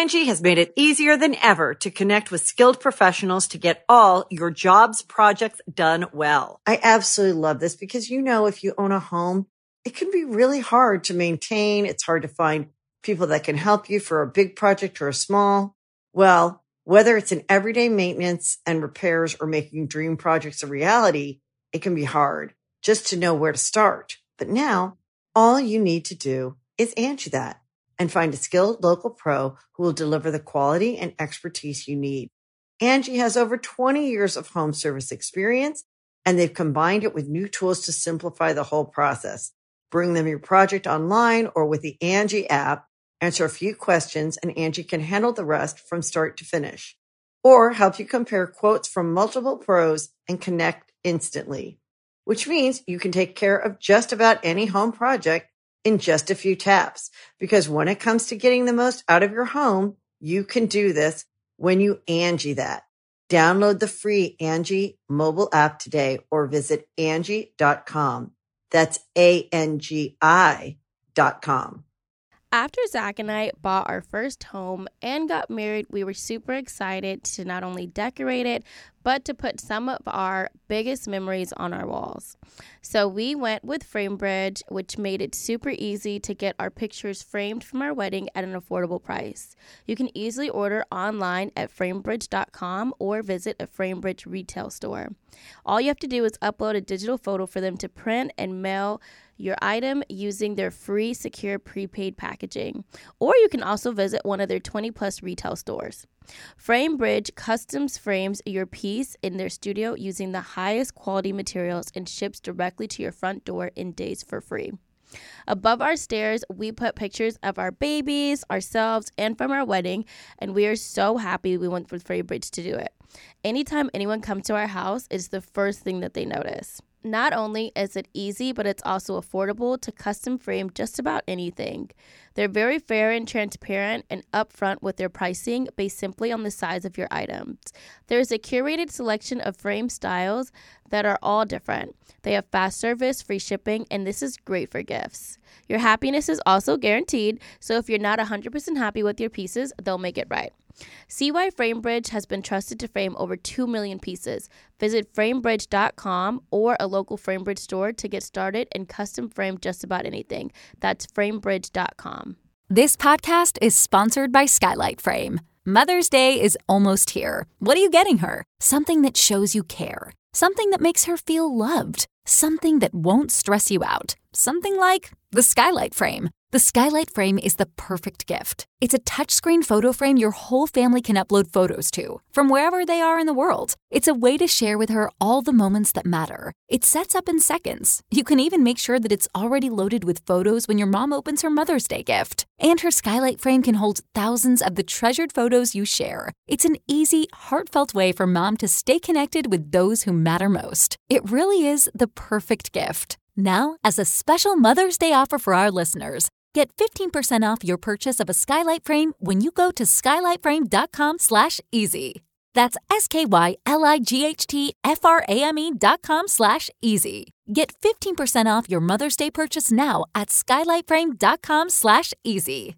Angie has made it easier than ever to connect with skilled professionals to get all your jobs projects done well. I absolutely love this because, if you own a home, it can be really hard to maintain. It's hard to find people that can help you for a big project or a small. Well, whether it's in everyday maintenance and repairs or making dream projects a reality, it can be hard just to know where to start. But now all you need to do is Angie that and find a skilled local pro who will deliver the quality and expertise you need. Angie has over 20 years of home service experience, and they've combined it with new tools to simplify the whole process. Bring them your project online or with the Angie app, answer a few questions, and Angie can handle the rest from start to finish. Or help you compare quotes from multiple pros and connect instantly, which means you can take care of just about any home project in just a few taps. Because when it comes to getting the most out of your home, you can do this when you Angie that. Download the free Angie mobile app today or visit Angie.com. That's ANGI.com. After Zach and I bought our first home and got married, we were super excited to not only decorate it, but to put some of our biggest memories on our walls. So we went with FrameBridge, which made it super easy to get our pictures framed from our wedding at an affordable price. You can easily order online at framebridge.com or visit a FrameBridge retail store. All you have to do is upload a digital photo for them to print and mail your item using their free secure prepaid packaging. Or you can also visit one of their 20+ retail stores. FrameBridge customs frames your piece in their studio using the highest quality materials and ships directly to your front door in days for free. Above our stairs, we put pictures of our babies, ourselves, and from our wedding, and we are so happy we went with FrameBridge to do it. Anytime anyone comes to our house, it's the first thing that they notice. Not only is it easy, but it's also affordable to custom frame just about anything. They're very fair and transparent and upfront with their pricing based simply on the size of your items. There's a curated selection of frame styles that are all different. They have fast service, free shipping, and this is great for gifts. Your happiness is also guaranteed, so if you're not 100% happy with your pieces, they'll make it right. See why FrameBridge has been trusted to frame over 2 million pieces. Visit framebridge.com or a local FrameBridge store to get started and custom frame just about anything. That's framebridge.com. This podcast is sponsored by Skylight Frame. Mother's Day is almost here. What are you getting her? Something that shows you care. Something that makes her feel loved. Something that won't stress you out. Something like the Skylight Frame. The Skylight Frame is the perfect gift. It's a touchscreen photo frame your whole family can upload photos to, from wherever they are in the world. It's a way to share with her all the moments that matter. It sets up in seconds. You can even make sure that it's already loaded with photos when your mom opens her Mother's Day gift. And her Skylight Frame can hold thousands of the treasured photos you share. It's an easy, heartfelt way for mom to stay connected with those who matter most. It really is the perfect gift. Now, as a special Mother's Day offer for our listeners, get 15% off your purchase of a Skylight Frame when you go to skylightframe.com/easy. That's SKYLIGHTFRAME.com/easy. Get 15% off your Mother's Day purchase now at skylightframe.com/easy.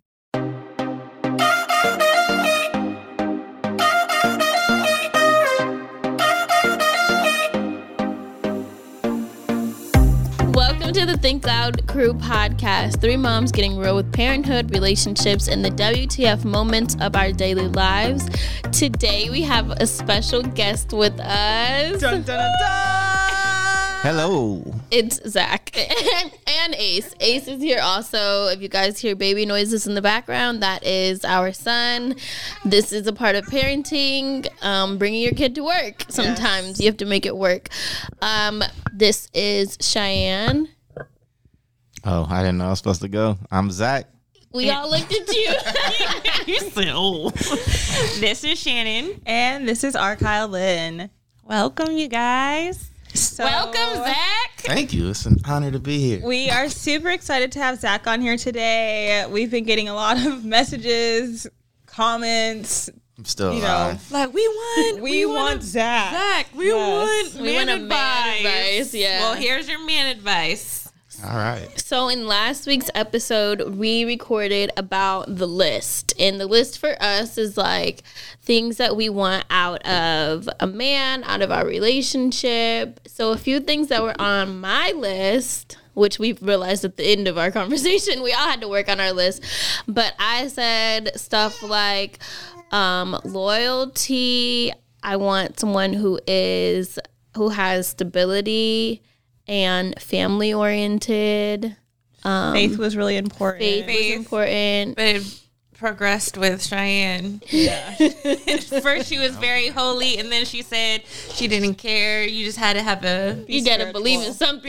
Welcome to the Think Loud Crew podcast. 3 moms getting real with parenthood, relationships, and the WTF moments of our daily lives. Today we have a special guest with us. Dun, dun, dun, dun. Hello. It's Zach and Ace. Ace is here also. If you guys hear baby noises in the background, that is our son. This is a part of parenting, bringing your kid to work. Sometimes yes. You have to make it work. This is Cheyenne. Oh, I didn't know I was supposed to go. I'm Zach. We all looked at you. You said, oh. This is Shannon. And this is Arkyle Lynn. Welcome, you guys. Welcome, Zach. Thank you. It's an honor to be here. We are super excited to have Zach on here today. We've been getting a lot of messages, comments. I'm still high. Like, we want Zach. We want man advice. Yeah. Well, here's your man advice. weeks. All right. So in last week's episode, we recorded about the list. And the list for us is like things that we want out of a man, out of our relationship. So a few things that were on my list, which we've realized at the end of our conversation, we all had to work on our list. But I said stuff like loyalty. I want someone who has stability and family oriented. Faith was really important. Faith was important. But it progressed with Cheyenne. Yeah. First she was very holy, and then she said she didn't care. You just had to have you gotta believe in something.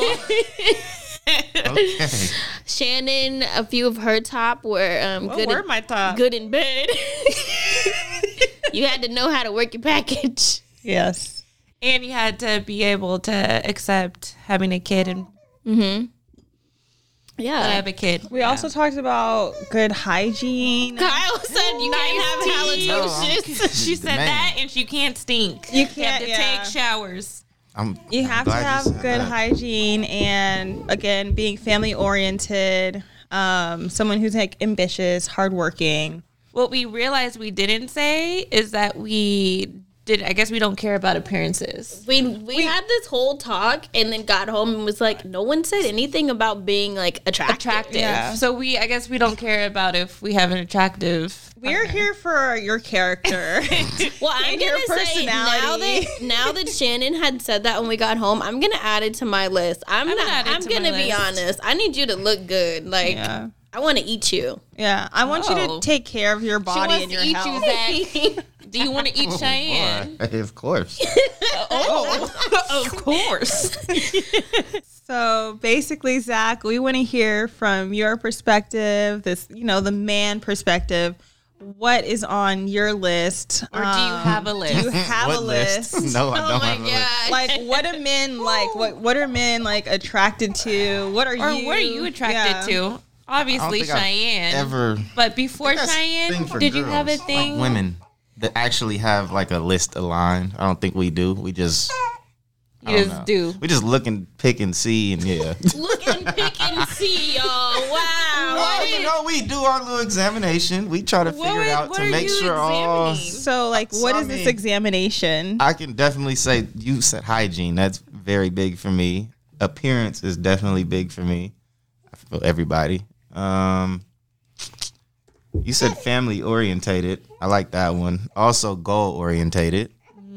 Okay. Shannon, a few of her top were What were my top? good in bed. You had to know how to work your package. Yes. And you had to be able to accept having a kid and Yeah. have a kid. We also talked about good hygiene. Kyle said you can't have halitosis. She said Man. that, and she can't stink. You You have can't, to yeah. take showers. You have to have good hygiene, and again, being family oriented. Someone who's like ambitious, hardworking. What we realized we didn't say is that I guess we don't care about appearances. We had this whole talk and then got home and was like, no one said anything about being like attractive. Yeah. So I guess we don't care about if we have an attractive. We're here for your character. Well, I'm And your gonna say personality. now that Shannon had said that when we got home, I'm gonna add it to my list. I'm gonna add it I'm to gonna my be list. honest. I need you to look good. Like Yeah. I want to eat you. Yeah, I want you Oh. to take care of your She body wants and to your eat health. you, Zach. Do you want to eat Cheyenne? Boy, of course. Of course. So basically, Zach, we want to hear from your perspective, the man perspective. What is on your list? Or do you have a list? Do you have What a list? No, I don't my have a list. God. Like, what are men like? What are men like attracted to? What are Or you? what are you attracted to? Obviously, think I've Cheyenne. Ever. But before That's a thing Cheyenne, for did you have a girls, thing? Like women that actually have like a list aligned. I don't think we do. We just. I You don't just know. do. We just look and pick and see and yeah. Look and pick and see, y'all. Wow. We do our little examination. We try to figure it out what to are make you sure all. examining? So, like, what So, is I this mean- examination? I can definitely say you said hygiene. That's very big for me. Appearance is definitely big for me. I feel everybody. You said family orientated. I like that one. Also goal orientated.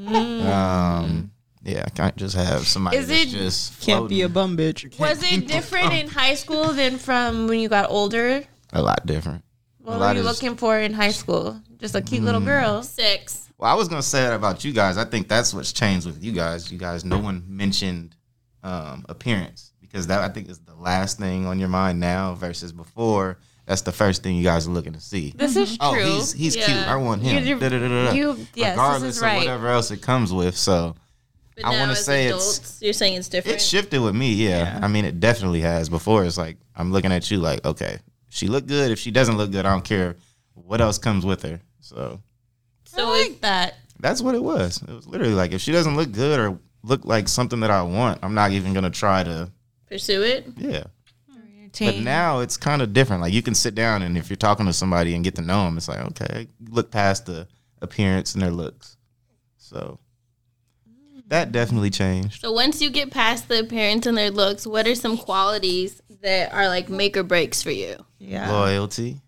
Yeah, I can't just have somebody Is that's it- just Can't be a floating. bum bitch. Was it different in high school than from when you got older? A lot different. What A were lot you is- looking for in high school? Just a cute little girl. 6. Well, I was gonna say that about you guys. I think that's what's changed with you guys. You guys, no one mentioned appearance because that I think is the last thing on your mind now versus before. That's the first thing you guys are looking to see. This is true. Oh, he's cute. Yeah. I want him. You- Da-da-da-da-da. you- yes, Regardless this is right. of whatever else it comes with. So But I now wanna as say adults, you're saying it's different. it shifted with me. Yeah. I mean, it definitely has. Before it's like I'm looking at you like, okay, she look good. If she doesn't look good, I don't care what else comes with her. So So I if like that. that's what it was. It was literally like if she doesn't look good or look like something that I want, I'm not even gonna try to. pursue it. Yeah. But now it's kind of different. Like you can sit down and if you're talking to somebody and get to know them, it's like, okay, look past the appearance and their looks. So that definitely changed. So once you get past the appearance and their looks, what are some qualities that are like make or breaks for you? Yeah. Loyalty.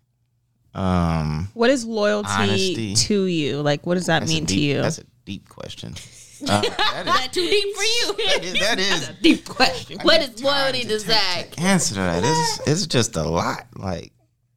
What is loyalty Honesty. to you? Like, what does that That's a mean to deep- you? That's a deep question. That Too deep for you. that is Deep question. What is loyalty to Zach? answer to that. It's just a lot. Like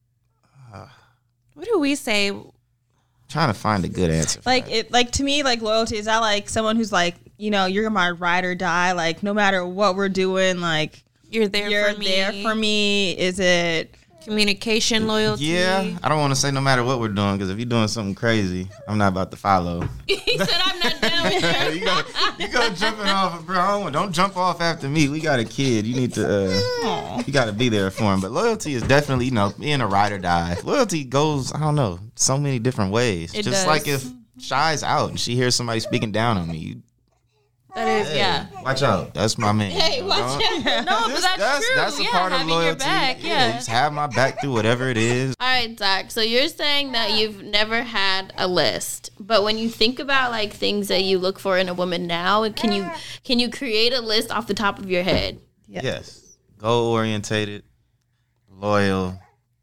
What do we say? trying to find a good answer. For Like that. it, like to me, like loyalty is that like someone who's like, you're my ride or die. Like no matter what we're doing, like You're there you're for me. there for me. Is it? Communication, loyalty. Yeah, I don't want to say no matter what we're doing because if you're doing something crazy, I'm not about to follow. He said, I'm not down with that. you go jumping off, bro. Don't jump off after me. We got a kid. You need to. You got to be there for him. But loyalty is definitely, being a ride or die. Loyalty goes, I don't know, so many different ways. It Just does. like if Shy's out and she hears somebody speaking down on me, That is, yeah. Watch out. That's my man. Hey, watch out. No, but that's true. That's a yeah, part of having loyalty. your back. Yeah. Just have my back through whatever it is. All right, Zach. So you're saying that you've never had a list, but when you think about like things that you look for in a woman now, can you create a list off the top of your head? Yes. Goal orientated, loyal,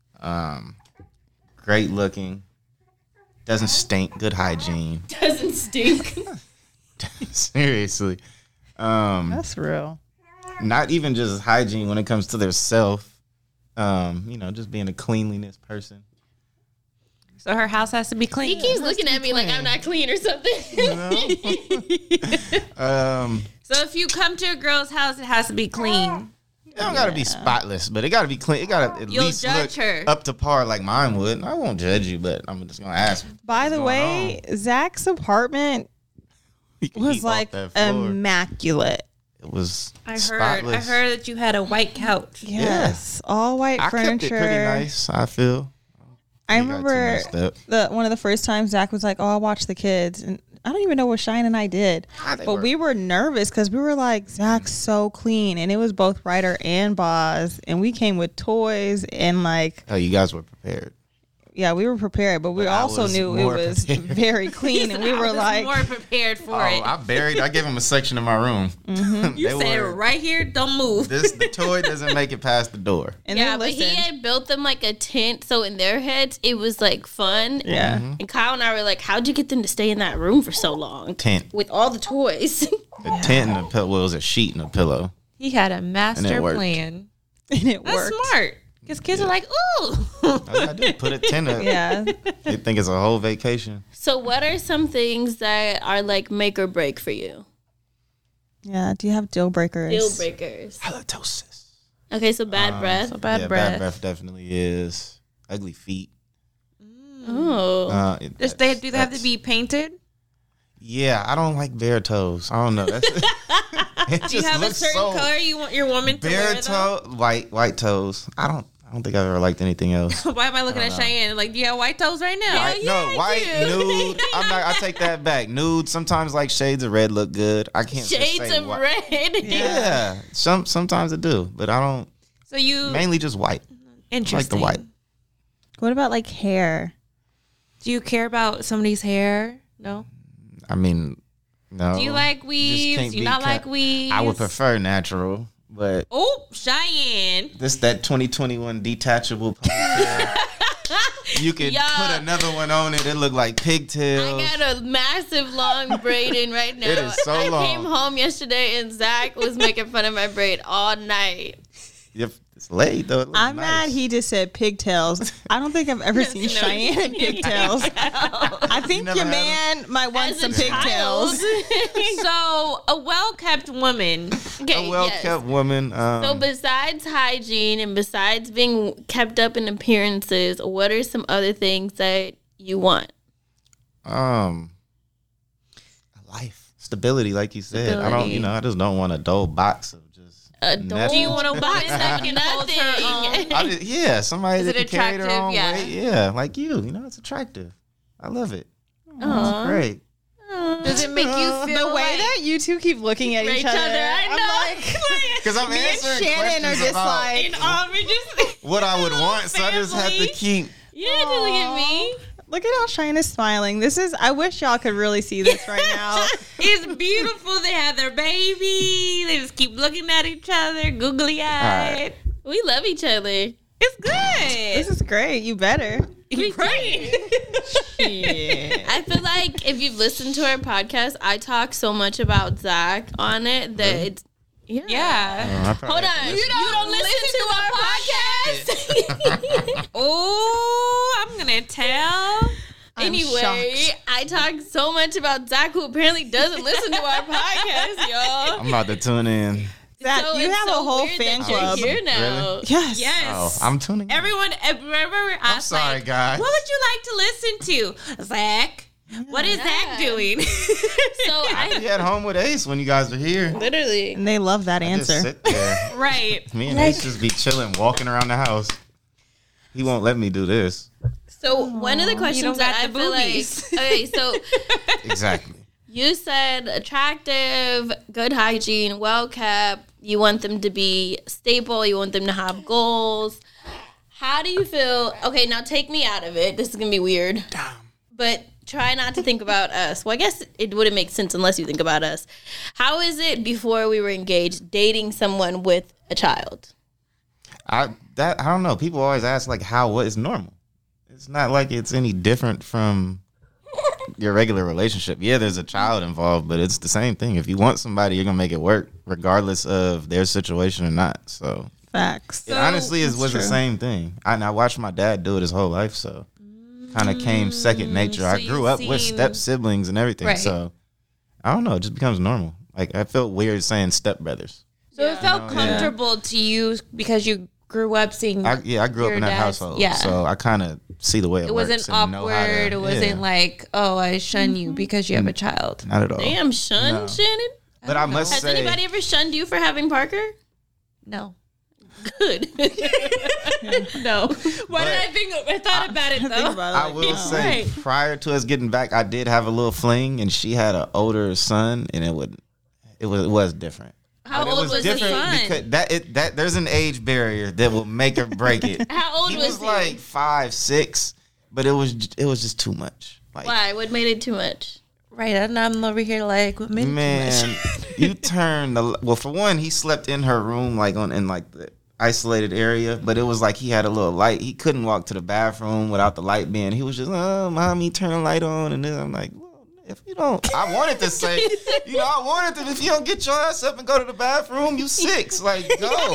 great looking, doesn't stink, good hygiene. Doesn't stink. Seriously. That's real. Not even just hygiene when it comes to their self. Just being a cleanliness person. So her house has to be clean. He keeps looking at me like I'm not clean or something. So if you come to a girl's house, it has to be clean. It don't gotta be spotless, but it gotta be clean. It gotta at You'll least judge look her. up to par like mine would. I won't judge you, but I'm just gonna ask. By the what's way, going on? Zach's apartment We can was eat off like that floor. immaculate. It was I spotless. heard that you had a white couch. Yes, all white I furniture. kept it pretty nice. I feel. I You got too remember messed up. one of the first times Zach was like, "Oh, I'll watch the kids," and I don't even know what Cheyenne and I did, but we were nervous because we were like, "Zach's so clean," and it was both Ryder and Boz, and we came with toys and like, Oh, you guys were prepared. yeah, we were prepared, but we But I also was knew it more was prepared. very clean, and we I were was like, more prepared for it. I gave him a section of my room. You said right here, don't move. The toy doesn't make it past the door. and Yeah, then but he listened. had built them like a tent, so in their heads it was like fun. Yeah. And Kyle and I were like, "How'd you get them to stay in that room for so long Tent. with all the toys?" A tent and a pillow. Well, it was a sheet and a pillow. He had a master worked. plan. and it That's worked. smart. Because kids are like, ooh. All you gotta do is put a tent up. Yeah, They think it's a whole vacation. So, what are some things that are like make or break for you? yeah. Do you have deal breakers? Deal breakers. Halitosis. Okay, so bad breath. So bad Yeah, breath. bad breath definitely is. Ugly feet. Oh, Do they have to That's- be painted? Yeah, I don't like bare toes. I don't know. That's, it Do you have a certain color you want your woman to Bare wear, though? toe, white toes. I don't think I've ever liked anything else. Why am I looking at Cheyenne? Like, do you have white toes right now? White, nude. I take that back. Nude. Sometimes like shades of red look good. I can't. just shades say of white. red. Yeah. Sometimes I do, but I don't. So you Mainly just white. interesting. like the white. What about like hair? Do you care about somebody's hair? No. I mean, no. Do you like Just weaves? can't Do you be not like weaves? I would prefer natural, but Oh, Cheyenne. that 2021 detachable ponytail. You could Yeah. put another one on it. It look like pigtails. I got a massive long braid in right now. It is so I long. came home yesterday and Zach was making fun of my braid all night. If it's laid though. It looks I'm nice. mad he just said pigtails. I don't think I've ever seen Cheyenne in pigtails. I think never your had man might want As some a pigtails. So, a well-kept woman. Okay, A well-kept woman. So besides hygiene and besides being kept up in appearances, what are some other things that you want? A life stability, like you said. I don't. Stability. I just don't want a dull box of just. Do you want a box that can hold her nothing? Somebody Is that it can carry their attractive? own Yeah. weight. Yeah, like you. It's attractive. I love it. It's great. Does it make you feel The way like that you two keep looking at each other, I know. I'm like, Because I'm me and answering Shannon are questions just about like, we just what I would want, so I just have to family. keep. You don't have to look at me. look at how Cheyenne is smiling. I wish y'all could really see this right now. It's beautiful. They have their baby. They just keep looking at each other, googly eyed. right. We love each other. It's good. This is great. You better. Right. Yeah. I feel like if you've listened to our podcast, I talk so much about Zach on it that it's Yeah. Hold on. You don't listen to our podcast? Oh, I'm gonna tell. I'm Anyway, shocked. I talk so much about Zach, who apparently doesn't listen to our podcast, y'all. I'm about to tune in. Zach, So you it's have so a whole weird fan that you're club. here now. Yes. Yes. Oh, I'm tuning in. Everyone, remember we asked, I'm sorry, like, guys. what would you like to listen to? Zach. What is Zach doing? So I'd be I at home with Ace when you guys are here. literally. And they love that Just answer. sit there. Right. Me and Ace just be chilling, walking around the house. He won't let me do this. So one of the questions don't that got I the feel boobies. like, okay, so Exactly. You said attractive, good hygiene, well kept. You want them to be stable. You want them to have goals. How do you feel? Okay, now take me out of it. This is going to be weird. But try not to think about us. Well, I guess it wouldn't make sense unless you think about us. How is it before we were engaged, dating someone with a child? I don't know. People always ask like what is normal? It's not like it's any different from your regular relationship. Yeah, there's a child involved, but it's the same thing. If you want somebody, you're gonna make it work regardless of their situation or not. So facts. It honestly was the same thing. I watched my dad do it his whole life, so kind of came second nature. I grew up with step siblings and everything, right. So I don't know. It just becomes normal. Like I felt weird saying stepbrothers. So it felt comfortable to you because you grew up seeing. I grew up in that household, so I kind of see the way it works. It wasn't awkward. It wasn't like, oh, I shun you because you have a child. Not at all. Damn, Shannon. But I must say, has anybody ever shunned you for having Parker? No. Good. No. Why did I think? I thought about it though. I will say, prior to us getting back, I did have a little fling, and she had an older son, and it was different. How old was the son? Because that there's an age barrier that will make or break it. How old was he? Was like 5, 6, but it was just too much. Like, why? What made it too much? Right, and I'm over here like, what made it too much? You turn for one, he slept in her room in the isolated area, but it was like he had a little light. He couldn't walk to the bathroom without the light being. He was just, mommy, turn the light on, and then I'm like, if you don't, I wanted to say, if you don't get your ass up and go to the bathroom, you 6, like, go.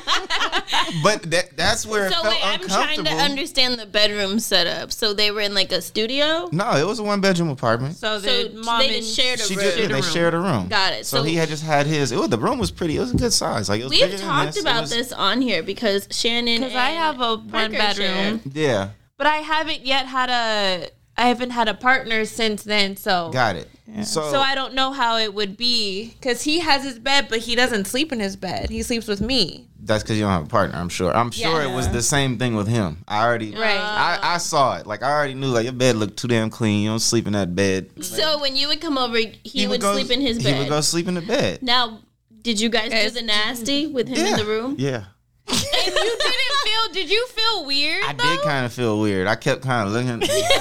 But that's where it felt uncomfortable. I'm trying to understand the bedroom setup. So they were in like a studio? No, it was a 1-bedroom apartment. So they just shared a room. They shared a room. Got it. So he had just had his. The room was pretty. It was a good size. Like, it was we've talked about this on here because Shannon. Because I have a 1-bedroom. Yeah. But I haven't yet I haven't had a partner since then, so. Got it. Yeah. So I don't know how it would be, because he has his bed, but he doesn't sleep in his bed. He sleeps with me. That's because you don't have a partner, I'm sure. I'm sure it was the same thing with him. I already, I saw it. Like, I already knew, like, your bed looked too damn clean. You don't sleep in that bed. So when you would come over, he would sleep in his bed? He would go sleep in the bed. Now, did you guys do the nasty with him in the room? Yeah. And did you feel weird? I did kind of feel weird. I kept kind of looking.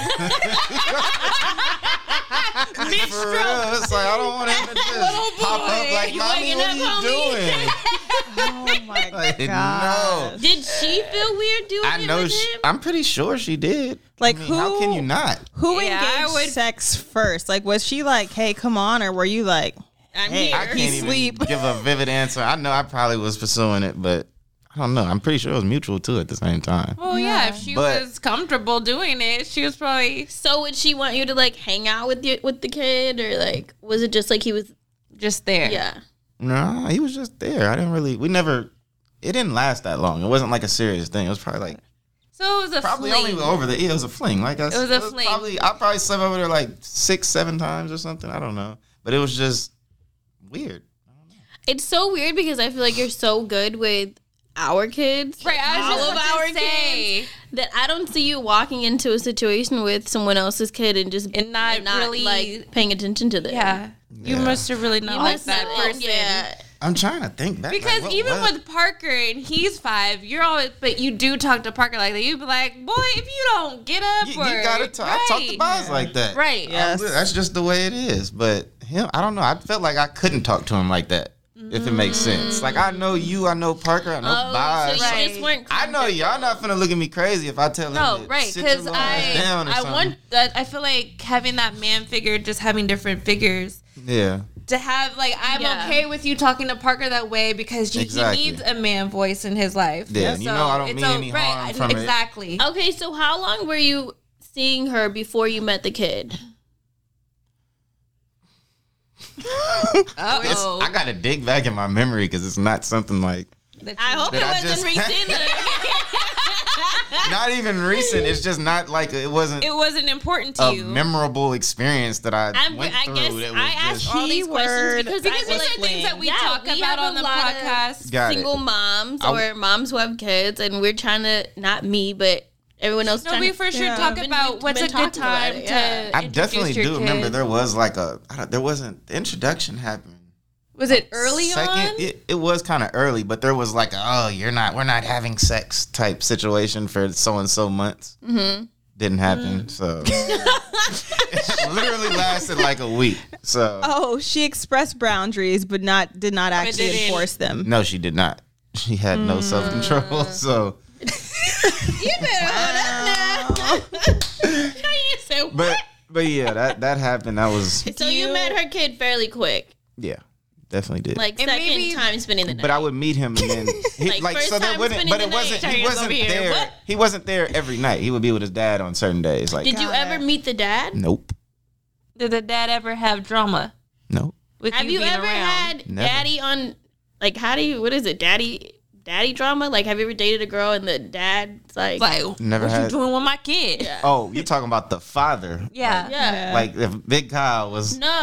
For real, it's like I don't want him to just pop up like, mommy, what are you doing? Oh my god! No. Did she feel weird doing it with him? I'm pretty sure she did. Like, how can you not? Who engaged sex first? Like, was she like, "Hey, come on," or were you like, "Hey, I can't even give a vivid answer. I know I probably was pursuing it, but I don't know. I'm pretty sure it was mutual too at the same time. Well, yeah, if she was comfortable doing it, she was probably. So would she want you to like hang out with the kid, or like was it just like he was just there? Yeah. No, he was just there. It didn't last that long. It wasn't like a serious thing. It was probably like. So it was probably fling. only it was a fling. Like I said, it was a fling. I probably slept over there like 6, 7 times or something. I don't know, but it was just weird. I don't know. It's so weird because I feel like you're so good with our kids, right? All of our kids, that I don't see you walking into a situation with someone else's kid and not really like paying attention to them. Yeah, you must have really not liked that person. Yeah. I'm trying to think back. Because like, even with Parker and he's 5, but you do talk to Parker like that. You'd be like, boy, if you don't get up, you gotta talk. I talk to Boz like that, right? Yes. That's just the way it is. But him, I don't know. I felt like I couldn't talk to him like that. If it makes sense. Like, I know you, I know Parker, I know Boz. So you just weren't I know y'all not finna look at me crazy if I tell him to sit your little ass down or something. I feel like having that man figure, just having different figures. Yeah. To have, like, I'm okay with you talking to Parker that way because he needs a man voice in his life. Yeah, so you know I don't mean any harm from it. Exactly. Okay, so how long were you seeing her before you met the kid? I gotta dig back in my memory because it's not something like. I hope it wasn't recent. Not even recent. It's just not like it wasn't. It wasn't important to you. Memorable experience that I went through. I asked all these questions because these are things that we talk about on the podcast. Single moms or moms who have kids, and we're trying to, not me, but Everyone else. No, we for sure talk about what's a good time to. I definitely do remember there was the introduction happened. Was it early on? It was kind of early, but there was like we're not having sex type situation for so and so months. Mm-hmm. Didn't happen, so it literally lasted like a week. So she expressed boundaries, but did not actually enforce them. No, she did not. She had no self control. So you better hold up now. But yeah, that happened. That was. So you met her kid fairly quick. Yeah. Definitely did. Like second time spending the night. But I would meet him and then so there wouldn't. But it wasn't. He wasn't there. What? He wasn't there every night. He would be with his dad on certain days. Like, did you ever meet the dad? Nope. Did the dad ever have drama? Nope. Have you ever had daddy on? Like, what is it? Daddy drama? Like, have you ever dated a girl and the dad's like never what had. You doing with my kid? Yeah. Oh, you're talking about the father? Yeah. Like if Big Kyle was. No.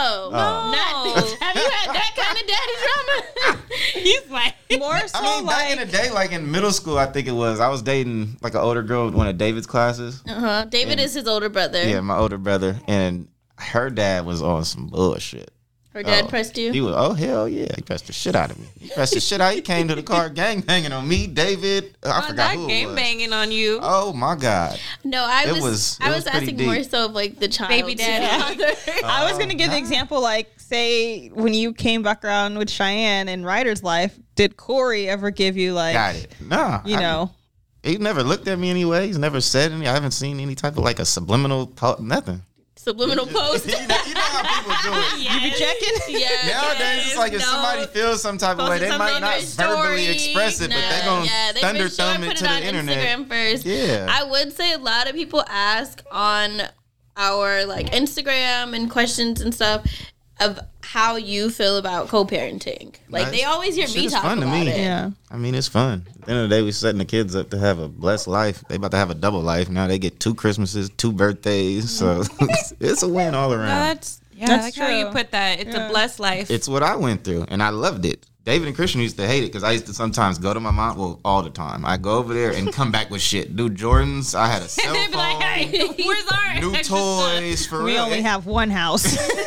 Have you had that kind of daddy drama? He's like more so. I mean, back in the day, like in middle school, I think it was. I was dating like an older girl with one of David's classes. David is his older brother. Yeah, my older brother, and her dad was on some bullshit. Her dad pressed you? He was, hell yeah. He pressed the shit out of me. He pressed the shit out. He came to the car gang banging on me, David. I forgot who it was. Gang banging on you. Oh, my God. No, I was asking more so of like the child. Baby daddy. I was going to give the example, like, say, when you came back around with Cheyenne in Ryder's life, did Corey ever give you, like... Got it. No. He never looked at me anyway. He's never said anything. I haven't seen any type of like a subliminal nothing. Subliminal post. you know how people do it. Yes. You be checking? Yeah. Nowadays, it's like if somebody feels some type of way, they might not verbally express it, but they're going to thunder thumb it to the internet. Instagram first. Yeah. I would say a lot of people ask on our like Instagram and questions and stuff of how you feel about co-parenting. Like they always hear me talk about it. Yeah. I mean, it's fun. At the end of the day, we're setting the kids up to have a blessed life. They about to have a double life. Now they get 2 Christmases, 2 birthdays. So it's a win all around. That's like how you put that. It's a blessed life. It's what I went through, and I loved it. David and Christian used to hate it because I used to sometimes go to my mom, well, all the time. I go over there and come back with shit. Do Jordans. I had a cell phone. They'd be like, hey, where's our new toys for real. We only have one house.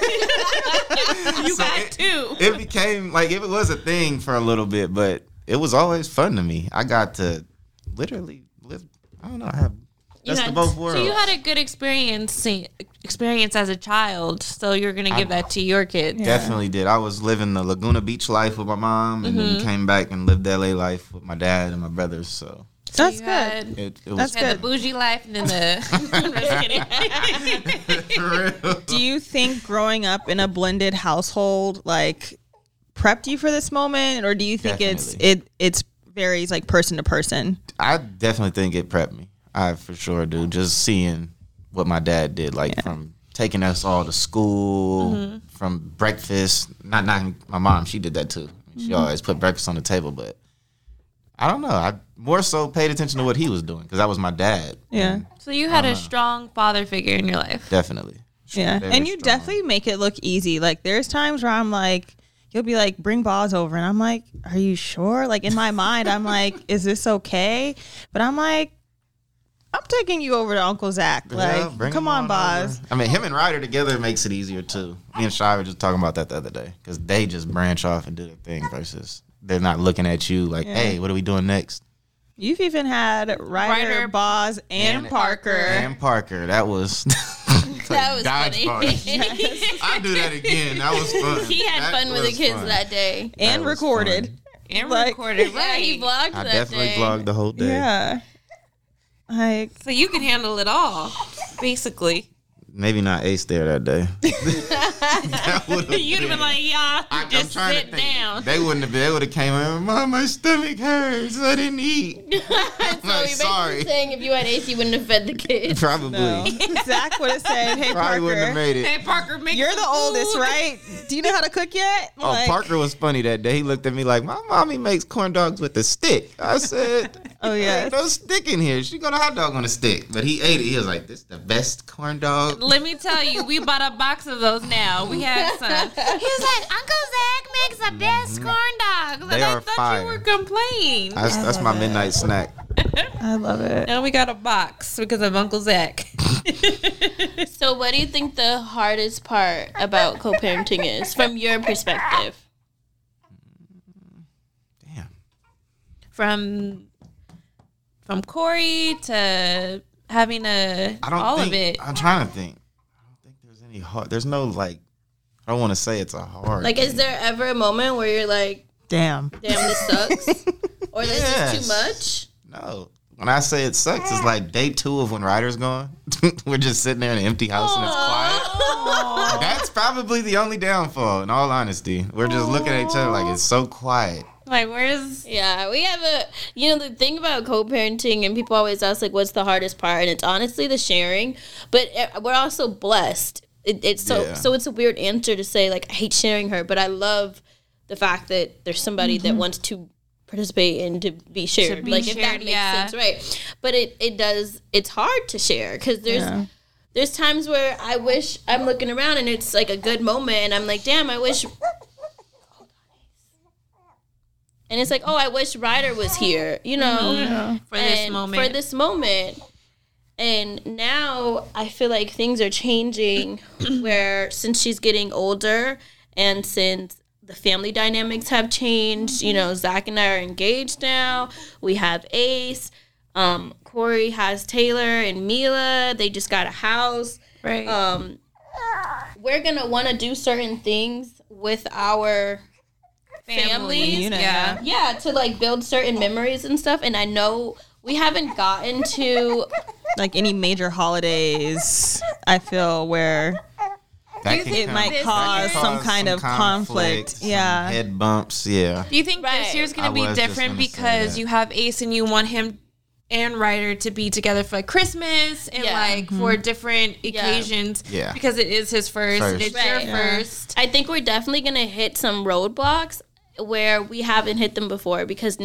You got 2. It became like it was a thing for a little bit, but it was always fun to me. I got to literally live. I don't know. I have best of both worlds. So you had a good experience as a child. So you're gonna give that to your kids. Definitely did. I was living the Laguna Beach life with my mom, and then came back and lived the LA life with my dad and my brothers. So that's good. It was That's good. The bougie life and then the. for real. Do you think growing up in a blended household like prepped you for this moment, or do you think it's varies like person to person? I definitely think it prepped me. I for sure do. Just seeing what my dad did, like from taking us all to school, from breakfast. Not knocking my mom, she did that too. She always put breakfast on the table, but I don't know. I more so paid attention to what he was doing because that was my dad. Yeah. So you had a strong father figure in your life. Definitely. Yeah. Very And you strong. definitely make it look easy. Like there's times where I'm like, you'll be like, bring Boz over. And I'm like, are you sure? Like in my mind, I'm like, is this okay? But I'm like, I'm taking you over to Uncle Zach. Like, bring come him on, Boz. over. I mean, him and Ryder together makes it easier too. Me and Shy were just talking about that the other day because they just branch off and do their thing versus they're not looking at you like, hey, what are we doing next? You've even had Ryder, Boz, and Parker. And Parker. That was That was dodge funny. party. I'll do that again. That was fun. He had fun with the kids fun. that day. And That was recorded. fun. And Like- recorded, Yeah, right? he vlogged I that definitely day. vlogged the whole day. Yeah. Like, So you can handle it all, basically. Maybe not Ace there that day. That would've You'd have been like, y'all, I'm just trying to sit think. down. They wouldn't have. They would have came in. Mom, my stomach hurts. I didn't eat. So Like, you're basically sorry. saying if you had AC, you wouldn't have fed the kids. Probably. no. Zach would have said, hey, Probably wouldn't have Parker, made it. Hey, Parker, make you're some the oldest, food. right? Do you know how to cook yet? Oh, Like, Parker was funny that day. He looked at me like, my mommy makes corn dogs with a stick. I said, Oh, there yeah. ain't no stick in here. She got a hot dog on a stick. But he ate it. He was like, this is the best corn dog. Let me tell you, we bought a box of those now. We had some. He was like, Uncle Zach makes the best corn dogs. They are I thought fire. you were complaining. That's my midnight snack. I love it. Now we got a box because of Uncle Zach. So what do you think the hardest part about co-parenting is from your perspective? Damn. From Corey to having all of it. I'm trying to think. I don't think there's any hard. There's no like. I don't want to say it's a hard. Like, is there ever a moment where you're like, Damn, this sucks? Or this is too much? No. When I say it sucks, it's like day 2 of when Ryder's gone. We're just sitting there in an empty house and it's quiet. That's probably the only downfall, in all honesty. We're just looking at each other like it's so quiet. Like, where's... Yeah, we have the thing about co-parenting, and people always ask, like, what's the hardest part? And it's honestly the sharing. But we're also blessed. So it's a weird answer to say, like, I hate sharing her, but I love the fact that there's somebody that wants to participate and to be shared. If that makes sense, right? But it's hard to share because there's times where I wish I'm looking around and it's like a good moment and I'm like, damn, I wish. And it's like, oh, I wish Ryder was here, for this moment. And now I feel like things are changing where since she's getting older and since the family dynamics have changed, Zach and I are engaged now. We have Ace. Corey has Taylor and Mila. They just got a house. Right. We're going to want to do certain things with our families. Yeah, to like build certain memories and stuff. And I know we haven't gotten to like any major holidays, I feel, where it might cause some kind of conflict. Yeah. Head bumps. Yeah. Do you think this year's going to be different because you have Ace and you want him and Ryder to be together for like Christmas and for different occasions? Yeah. Because it is his first. And it's your first. I think we're definitely going to hit some roadblocks where we haven't hit them before because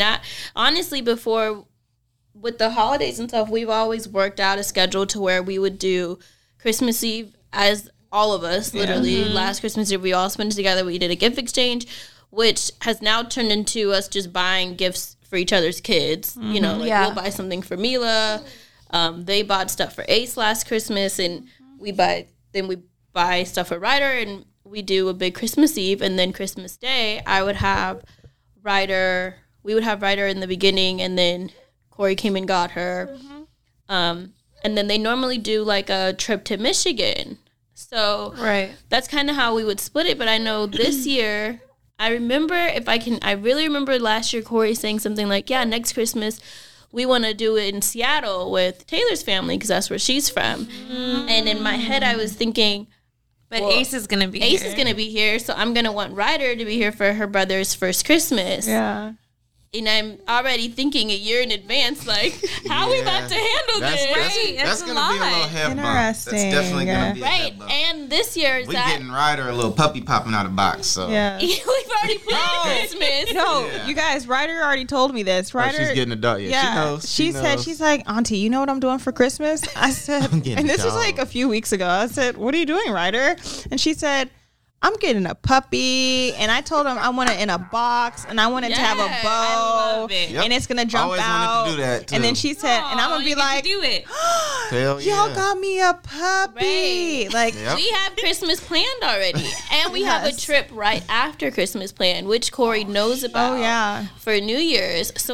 before with the holidays and stuff, we've always worked out a schedule to where we would do Christmas Eve as all of us, literally. Last Christmas Eve, we all spent it together. We did a gift exchange, which has now turned into us just buying gifts for each other's kids. We'll buy something for Mila. They bought stuff for Ace last Christmas, and we buy stuff for Ryder, and we do a big Christmas Eve, and then Christmas Day, we would have Ryder in the beginning, and then Corey came and got her. And then they normally do like a trip to Michigan. So that's kind of how we would split it. But I know this year, I really remember last year Corey saying something like, yeah, next Christmas we want to do it in Seattle with Taylor's family because that's where she's from. And in my head I was thinking, but Ace is going to be here. Ace is going to be here, so I'm going to want Ryder to be here for her brother's first Christmas. Yeah. And I'm already thinking a year in advance, like, how are we about to handle this? That's going to be a little head bump. That's definitely going to be a head bump. And this year, we getting Ryder a little puppy popping out of the box. So we've already planned Christmas. You guys, Ryder already told me this. Ryder, she's getting a dog. Yeah, she knows. She said, she's like, Auntie, you know what I'm doing for Christmas? I said, and this was like a few weeks ago. I said, what are you doing, Ryder? And she said, I'm getting a puppy, and I told him I want it in a box, and I want it to have a bow, and it's gonna jump out. To do that too. And then she said, and I'm gonna be like, do it. Y'all got me a puppy. Like we have Christmas planned already, and we have a trip right after Christmas planned, which Corey knows about. Oh yeah, for New Year's. So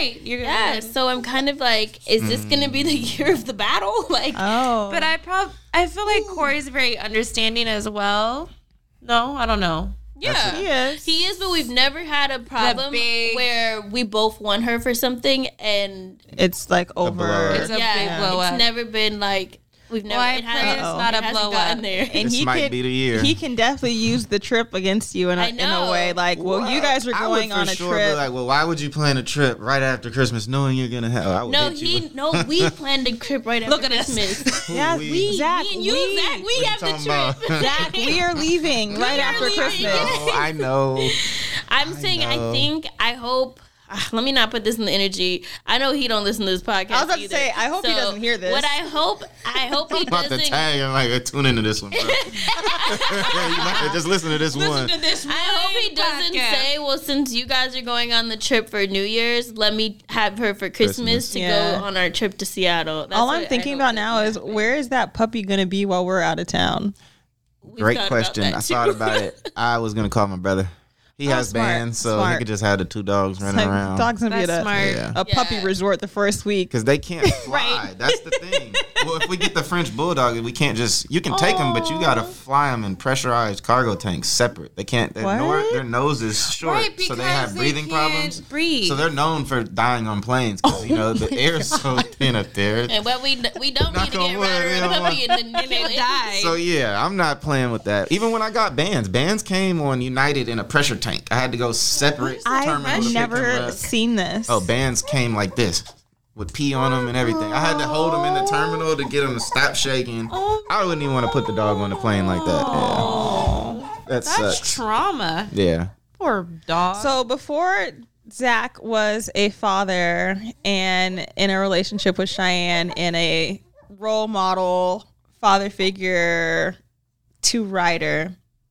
so I'm kind of like, is this gonna be the year of the battle? Like, but I feel like Corey's very understanding as well. No, I don't know. Yeah, he is, but we've never had a problem where we both want her for something and it's like over. It's a big blow up. It's never been like we've never. Well, it's not a blow up there. And this might be the year. He can definitely use the trip against you in a way. Like, well, you guys are going on a trip. Be like, well, why would you plan a trip right after Christmas, knowing you're gonna have? We planned a trip right after Christmas. Yeah, Zach, Zach, we have the trip. Zach, we are leaving right after Christmas. Oh, I know. I'm saying, I hope. Let me not put this in the energy. I know he don't listen to this podcast. I was about to say, I hope he doesn't hear this. What I hope he doesn't. I'm about to tag him like, tune into this one, bro. You might just listen to this one. I hope he doesn't say, well, since you guys are going on the trip for New Year's, let me have her for Christmas to go on our trip to Seattle. That's all I'm thinking about now is, where is that puppy going to be while we're out of town? Great question. I thought about it. I was going to call my brother. He has bands, so he could just have the 2 dogs running around. Dogs gonna be a puppy resort the first week because they can't fly. That's the thing. Well, if we get the French bulldog, we can't just. You can take them, but you gotta fly them in pressurized cargo tanks separate. They can't. Their nose is short, so they have breathing problems. So they're known for dying on planes because the air is so thin up there. And we don't need to get rid of the puppy and then die. So yeah, I'm not playing with that. Even when I got bands came on United in a pressure tank. I had to go separate the terminal. I've never seen this. Oh, bands came like this with pee on them and everything. I had to hold them in the terminal to get them to stop shaking. I wouldn't even want to put the dog on the plane like that. Yeah. That's sucks. Trauma. Yeah. Poor dog. So before Zach was a father and in a relationship with Cheyenne and a role model, father figure to Ryder,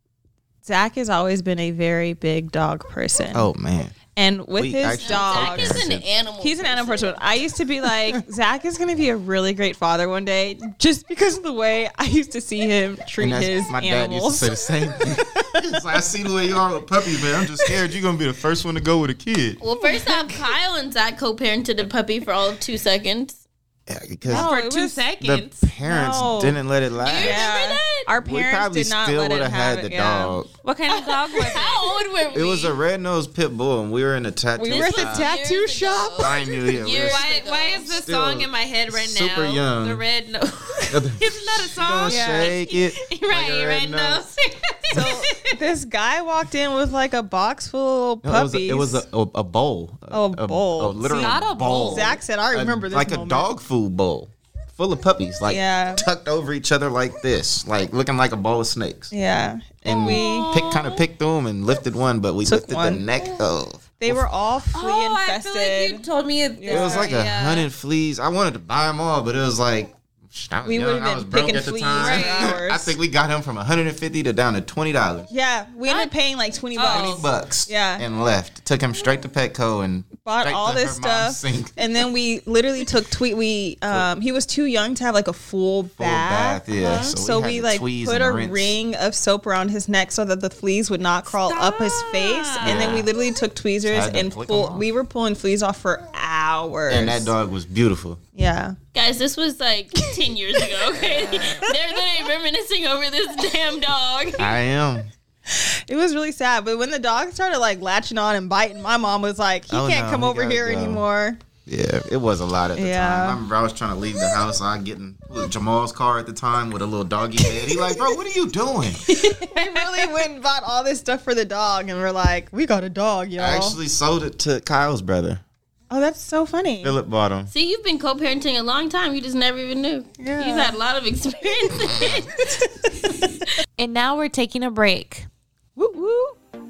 Zach has always been a very big dog person. Oh, man. And with his dog, Zach is an animal. He's an animal person. I used to be like, Zach is going to be a really great father one day, just because of the way I used to see him treat his my animals. Dad used to say the same thing. He's like, I see the way you are with puppies, man. I'm just scared you're going to be the first one to go with a kid. Well, first off, Kyle and Zach co-parented a puppy for all of 2 seconds. Yeah, because for 2 seconds. The parents didn't let it last. Do you remember that? Our parents did not let it have the dog. What kind of dog was it? How old were we? It was a red-nosed pit bull, and we were in a tattoo shop. We were at the tattoo shop? I knew it. Why is the song in my head right now? Super young. The red nose. Isn't that a song? Shake it. Right, red nose. So this guy walked in with like a box full of puppies. It was a bowl. A bowl. Literally not a bowl. Zach said, I remember this like moment. a dog food bowl. Full of puppies, tucked over each other like this, like looking like a bowl of snakes. Yeah, and we picked them and lifted one, but we lifted the neck of. They were all flea infested. I feel like you told me it was like 100 fleas. I wanted to buy them all, but it was like we would have been picking fleas for hours. I think we got him from $150 to down to $20. Yeah, we ended up paying like $20. $20. Yeah, and left. Took him straight to Petco and bought all this stuff. And then we literally took he was too young to have like a full bath. Yeah. So we like put a ring of soap around his neck so that the fleas would not crawl up his face. And then we literally took tweezers and we were pulling fleas off for hours. And that dog was beautiful. Yeah. Guys, this was like 10 years ago, okay? They're literally reminiscing over this damn dog. I am. It was really sad. But when the dog started like latching on and biting, my mom was like, he can't come over here anymore. Yeah, it was a lot at the time. I remember I was trying to leave the house. I get in Jamal's car at the time with a little doggy bed. He like, bro, what are you doing? We really went and bought all this stuff for the dog. And we're like, we got a dog, y'all. I actually sold it to Kyle's brother. Oh, that's so funny. Philip bought him. See, you've been co-parenting a long time. You just never even knew. Yeah. You've had a lot of experience. And now we're taking a break. Woo woo.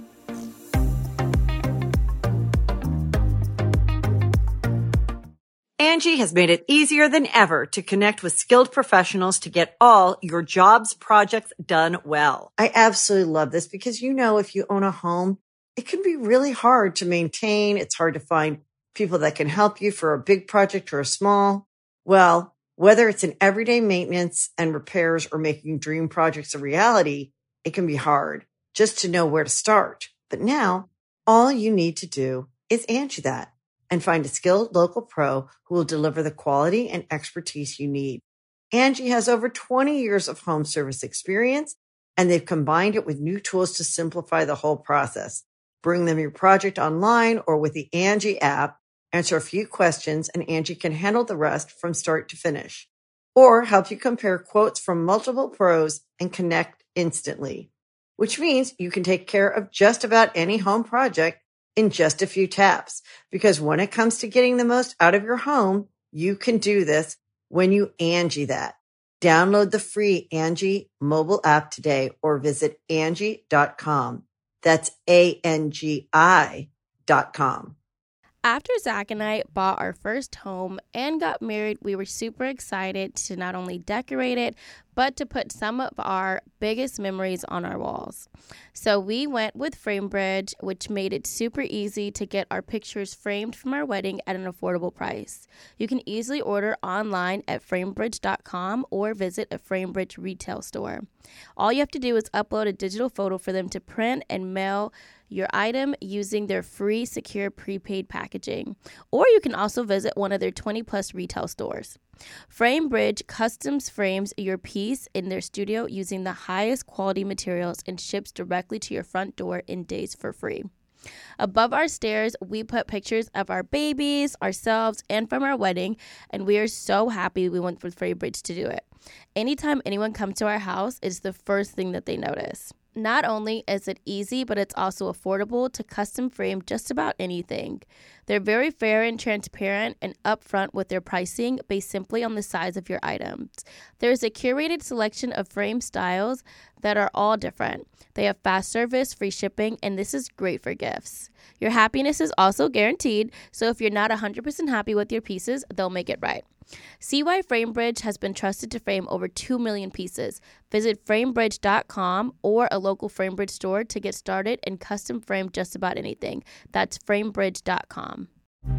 Angie has made it easier than ever to connect with skilled professionals to get all your jobs projects done well. I absolutely love this because, if you own a home, it can be really hard to maintain. It's hard to find people that can help you for a big project or a small. Well, whether it's in everyday maintenance and repairs or making dream projects a reality, it can be hard just to know where to start. But now all you need to do is Angie that and find a skilled local pro who will deliver the quality and expertise you need. Angie has over 20 years of home service experience, and they've combined it with new tools to simplify the whole process. Bring them your project online or with the Angie app. Answer a few questions, and Angie can handle the rest from start to finish. Or help you compare quotes from multiple pros and connect instantly. Which means you can take care of just about any home project in just a few taps. Because when it comes to getting the most out of your home, you can do this when you Angie that. Download the free Angie mobile app today or visit Angie.com. That's ANGI.com. After Zach and I bought our first home and got married, we were super excited to not only decorate it, but to put some of our biggest memories on our walls. So we went with FrameBridge, which made it super easy to get our pictures framed from our wedding at an affordable price. You can easily order online at framebridge.com or visit a FrameBridge retail store. All you have to do is upload a digital photo for them to print and mail your item using their free, secure, prepaid packaging. Or you can also visit one of their 20-plus retail stores. FrameBridge customs frames your piece in their studio using the highest quality materials and ships directly to your front door in days for free. Above our stairs, we put pictures of our babies, ourselves, and from our wedding, and we are so happy we went with FrameBridge to do it. Anytime anyone comes to our house, it's the first thing that they notice. Not only is it easy, but it's also affordable to custom frame just about anything. They're very fair and transparent and upfront with their pricing based simply on the size of your items. There's a curated selection of frame styles that are all different. They have fast service, free shipping, and this is great for gifts. Your happiness is also guaranteed, so if you're not 100% happy with your pieces, they'll make it right. See why FrameBridge has been trusted to frame over 2 million pieces. Visit framebridge.com or a local FrameBridge store to get started and custom frame just about anything. That's framebridge.com.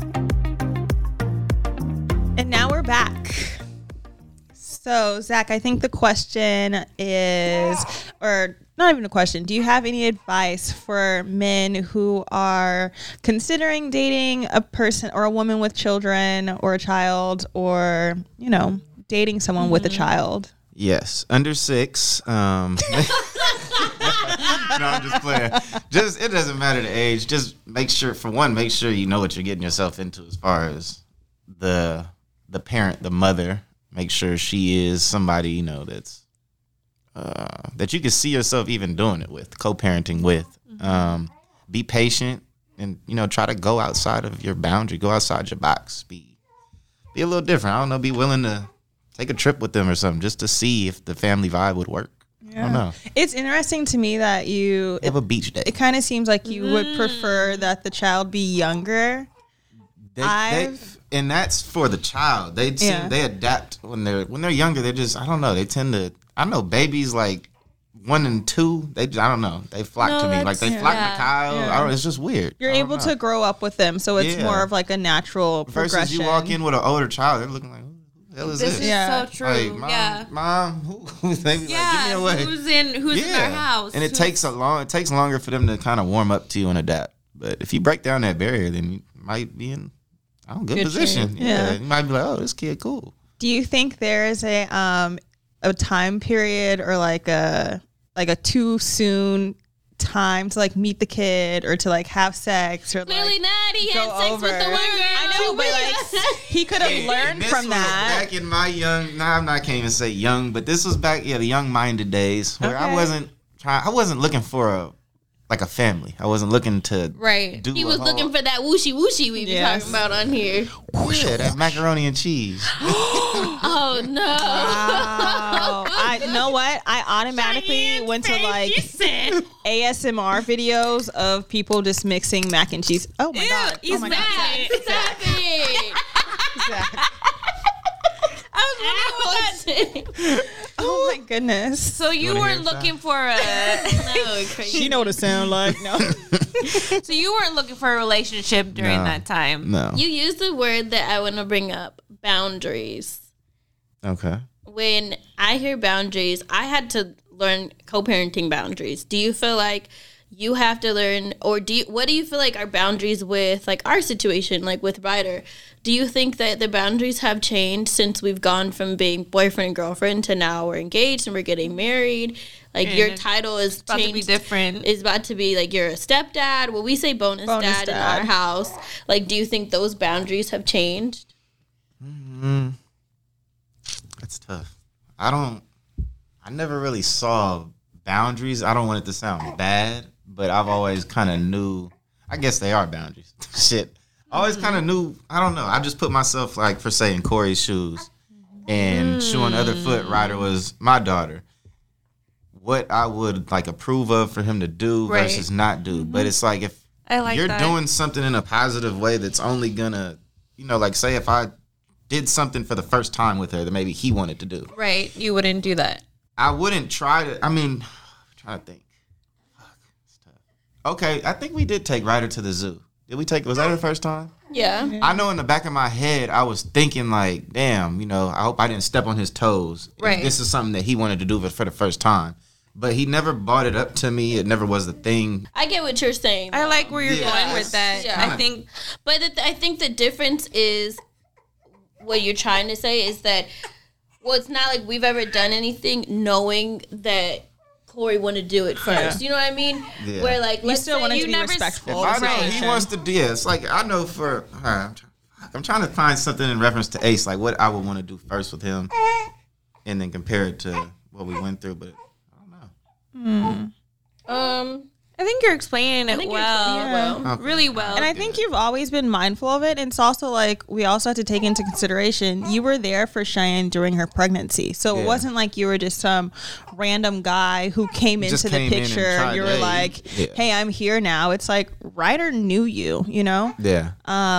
And now we're back. So, Zach, I think the question is, or not even a question, do you have any advice for men who are considering dating a person or a woman with children or a child, or, you know, dating someone with a child? Yes, under 6. No, I'm just playing. It doesn't matter the age. Just make sure you know what you're getting yourself into as far as the parent, the mother. Make sure she is somebody, you know, that's that you can see yourself even doing it with, co-parenting with. Be patient and, you know, try to go outside of your boundary, go outside your box. Be a little different. I don't know, be willing to take a trip with them or something just to see if the family vibe would work. Yeah. I don't know. It's interesting to me that you have a beach day. It kind of seems like you would prefer that the child be younger. And that's for the child. They adapt when they're younger. They just, I don't know. They tend to. I know babies like 1 and 2. I don't know. They flock to me like they flock to Kyle. Yeah. It's just weird. You're able to grow up with them, so it's more of like a natural progression. Versus you walk in with an older child, they're looking like, who the hell is this? This is so true. Like, Mom, they be like, give me away. Who's in our house? And it takes longer for them to kind of warm up to you and adapt. But if you break down that barrier, then you might be in good position. Yeah. You might be like, oh, this kid cool. Do you think there is a time period or like a too soon time to like meet the kid or to like have sex or clearly not? He had sex with the one girl. I know, but like he could have learned from that. Back in my young, I can't even say young, but this was back the young-minded days where I wasn't looking for a family. I wasn't looking to do. He was looking for that wooshy we be talking about on here. Yeah, that macaroni and cheese. Oh no! Wow. You know what? I automatically went to like ASMR videos of people just mixing mac and cheese. Oh my god! Oh my god! Stop it! I was oh my goodness. So you weren't looking for a She know what it sound like. No. So you weren't looking for a relationship during that time. No. You used the word that I want to bring up, boundaries. Okay. When I hear boundaries, I had to learn co-parenting boundaries. Do you feel like you have to learn, or what do you feel like are boundaries with like our situation, like with Ryder? Do you think that the boundaries have changed since we've gone from being boyfriend and girlfriend to now we're engaged and we're getting married? Like your title is about changed, to be different. Is about to be like you're a stepdad. Well, we say bonus dad in our house. Like, do you think those boundaries have changed? That's tough. I never really saw boundaries. I don't want it to sound bad, but I've always kind of knew. I guess they are boundaries. Shit. I always kind of knew, I don't know. I just put myself, like, per se, in Corey's shoes. And shoe on the other foot, Ryder was my daughter. What I would, like, approve of for him to do versus not do. But it's like, if you're doing something in a positive way that's only going to, you know, like, say if I did something for the first time with her that maybe he wanted to do. Right. You wouldn't do that. I wouldn't try to. I mean, I'm trying to think. Fuck, it's tough. Okay, I think we did take Ryder to the zoo. Did we take? Was that the first time? Yeah. I know in the back of my head, I was thinking like, damn, I hope I didn't step on his toes. Right. This is something that he wanted to do for the first time. But he never brought it up to me. It never was the thing. I get what you're saying. I like where you're going with that. Yeah. I think. But I think the difference is what you're trying to say is that, well, it's not like we've ever done anything knowing that Corey wanted to do it first. You know what I mean? Yeah. Where like You still want it to be respectful. If I know he wants to do it's like I know for I'm trying to find something in reference to Ace, like what I would want to do first with him and then compare it to what we went through, but I don't know. I think you're explaining it well. Okay. Really well. And I think you've always been mindful of it. And it's also like we also have to take into consideration you were there for Cheyenne during her pregnancy. So it wasn't like you were just some random guy who came into the picture. You were like, hey, I'm here now. It's like Ryder knew you, Yeah.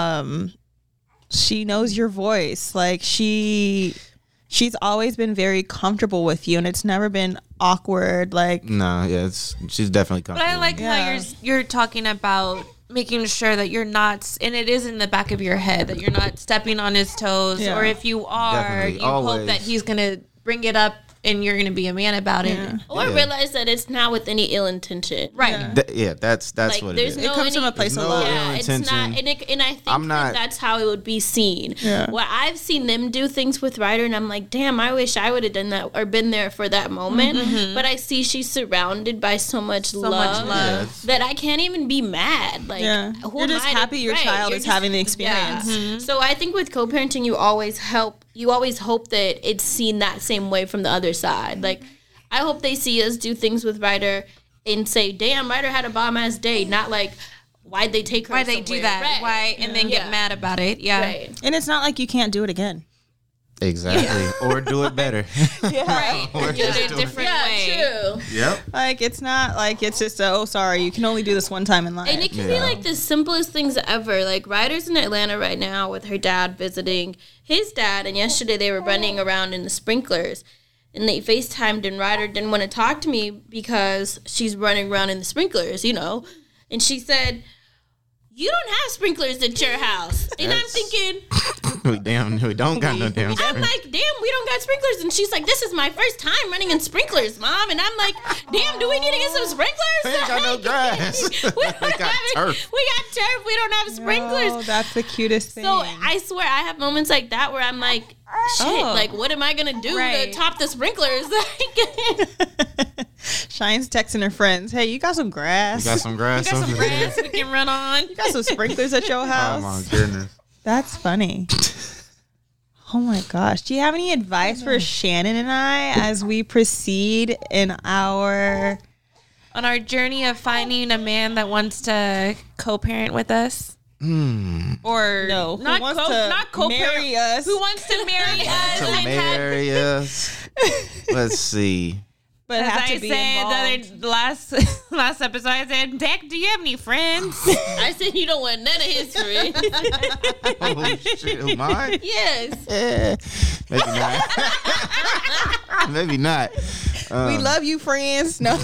She knows your voice. Like she's always been very comfortable with you, and it's never been awkward. Like she's definitely comfortable. But I like how you're talking about making sure that you're not, and it is in the back of your head that you're not stepping on his toes, or if you are, definitely, you hope that he's gonna bring it up and you're gonna be a man about it, or realize that it's not with any ill intention, right? That's like, what it is. It comes from a place of love. Yeah, it's not, and I think that's how it would be seen. Yeah. Where I've seen them do things with Ryder, and I'm like, damn, I wish I would have done that or been there for that moment. Mm-hmm. But I see she's surrounded by so much love that I can't even be mad. Like, you're just happy your child is having the experience. Yeah. Mm-hmm. So I think with co-parenting, you always hope that it's seen that same way from the other side. Like, I hope they see us do things with Ryder and say, damn, Ryder had a bomb-ass day. Not like, why'd they take her Why they do that? Right. Why? And then get mad about it. Yeah. Right. And it's not like you can't do it again. Exactly. Or do it better. Right. Or do it a different way. True. Yep. Like, it's not like it's just sorry, you can only do this one time in life. And it can be like the simplest things ever. Like, Ryder's in Atlanta right now with her dad visiting his dad, and yesterday they were running around in the sprinklers. And they FaceTimed, and Ryder didn't want to talk to me because she's running around in the sprinklers, And she said, you don't have sprinklers at your house. And I'm thinking, we don't got no damn sprinklers. I'm like, damn, we don't got sprinklers. And she's like, this is my first time running in sprinklers, Mom. And I'm like, damn, do we need to get some sprinklers? We ain't got no grass. We got turf. We got turf. We don't have sprinklers. Oh, that's the cutest thing. So I swear I have moments like that where I'm like, shit, like, what am I going to do to top the sprinklers? Shine's texting her friends, hey, you got some grass? You got some grass we can run on. You got some sprinklers at your house? Oh, my goodness. That's funny. Oh, my gosh. Do you have any advice for Shannon and I as we proceed in on our journey of finding a man that wants to co-parent with us? Or no, not co-parent, marry us. Who wants to marry us? To marry us. Let's see. But as have I to be said the last episode, I said, Dak, do you have any friends? I said you don't want none of his friends. Oh shit, who, mine? Yes. Maybe not. Maybe not. We love you, friends. No.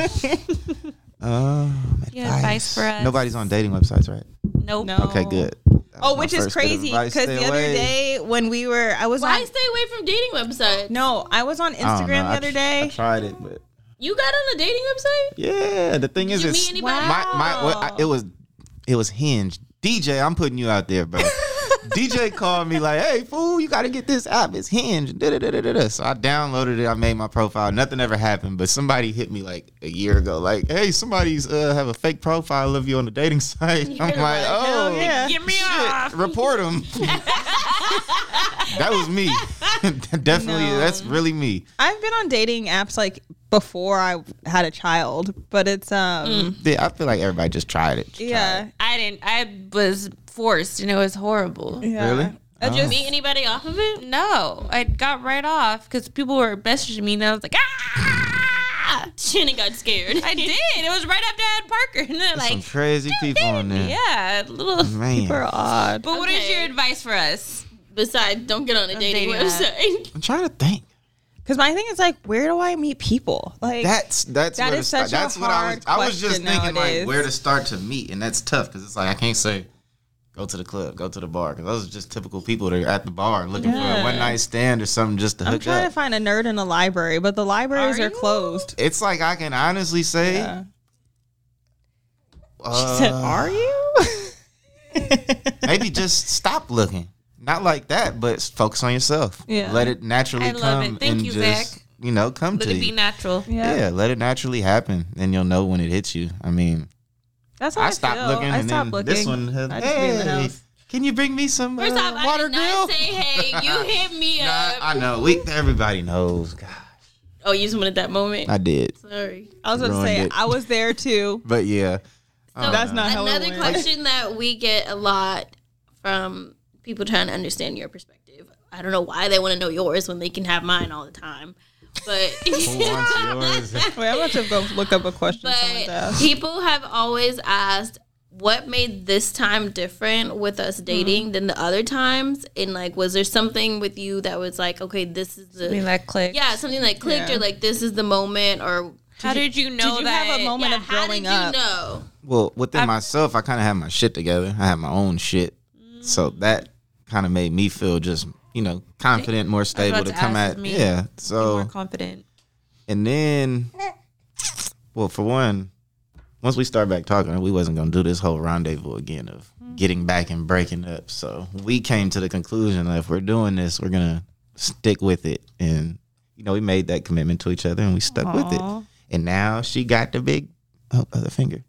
Advice for us. Nobody's on dating websites, right? Nope. No. Okay, good. Which is crazy because the other day when we were, stay away from dating websites? No, I was on Instagram the other day. I tried it, but you got on a dating website? Yeah, the thing is, Did you meet anybody? It was Hinge. DJ, I'm putting you out there, bro. DJ called me like, hey, fool, you got to get this app. It's Hinge. So I downloaded it. I made my profile. Nothing ever happened, but somebody hit me like a year ago. Like, hey, somebody's have a fake profile of you on the dating site. I'm like, oh, yeah. Get me off. Report them. That was me. Definitely, that's really me. I've been on dating apps like before I had a child, but it's Yeah, I feel like everybody just tried it. I didn't. I was forced, and it was horrible. Yeah. Really? Did you meet anybody off of it? No, I got right off because people were messaging me, and I was like, ah! Shannon got scared. I did. It was right after I had Parker, and then Some crazy people on there. Yeah, little Man. Super odd. But what is your advice for us? Besides, don't get on a dating website. I'm trying to think. Because my thing is like, where do I meet people? Like that's what I was just thinking nowadays. Like where to start to meet, and that's tough because it's like I can't say go to the club, go to the bar, because those are just typical people that are at the bar looking for a one night stand or something just to hook up. I'm trying to find a nerd in the library, but the libraries are closed. It's like I can honestly say. Yeah. She said, "Are you?" Maybe just stop looking. Not like that, but focus on yourself. Yeah. Let it naturally come. Thank you, just, Zach. Come to you. Let it be natural. Yeah, let it naturally happen. Then you'll know when it hits you. I mean, that's how I stopped looking. I stopped looking. This one, hey, can you bring me some water grill? I did not say, hey, you hit me up. I know. Everybody knows. Gosh. Oh, you just wanted that moment? I did. Sorry. I was going to say, I was there too. But yeah. So that's not how another question that we get a lot from people trying to understand your perspective. I don't know why they want to know yours when they can have mine all the time. But who wants yours? Wait, I'm about to go look up a question. But people have always asked, what made this time different with us dating than the other times? And like, was there something with you that was like, okay, this is the something that clicked? Yeah, something that clicked, or like this is the moment, or how did you know did you that? Have a moment of growing up? How did you know? Well, within myself, I kind of had my shit together. I had my own shit, so that kind of made me feel just confident, more stable to come at. Yeah, so more confident. And then, well, for one, once we start back talking, we wasn't gonna do this whole rendezvous again of getting back and breaking up. So we came to the conclusion that if we're doing this, we're gonna stick with it, and we made that commitment to each other, and we stuck with it. And now she got the big other finger.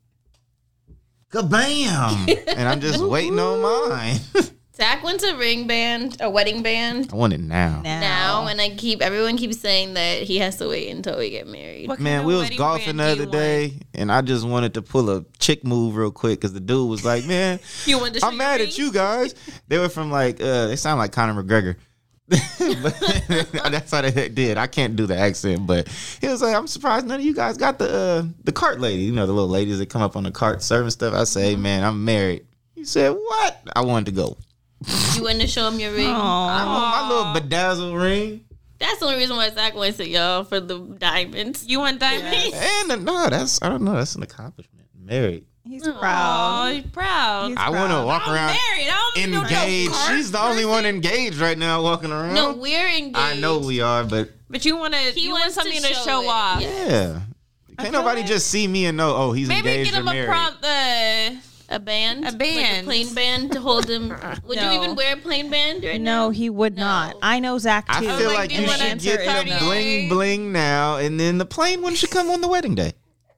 Kabam! And I'm just waiting on mine. Zach wants a wedding band. I want it now. And everyone keeps saying that he has to wait until we get married. Man, we was golfing the other day, and I just wanted to pull a chick move real quick because the dude was like, "Man, I'm mad at you guys." They were from they sound like Conor McGregor. But that's how they did. I can't do the accent, but he was like, "I'm surprised none of you guys got the cart lady. The little ladies that come up on the cart serving stuff." I say, "Man, I'm married." He said, "What?" I wanted to go. You wanted to show him your ring? I want my little bedazzled ring. That's the only reason why Zach wants it, y'all, for the diamonds. You want diamonds? Yes. And I don't know. That's an accomplishment. Married. He's proud. Oh, he's proud. I want to walk around married. engaged. She's the only one engaged right now walking around. No, we're engaged. I know we are, but you want something to show off. Yeah. Can't nobody just see me and know, oh, he's engaged or married. Maybe get him a band. Like a plain band to hold him. Would you even wear a plain band right now? No, he would not. I know Zach too. I feel like you should get the bling bling now, and then the plain one should come on the wedding day.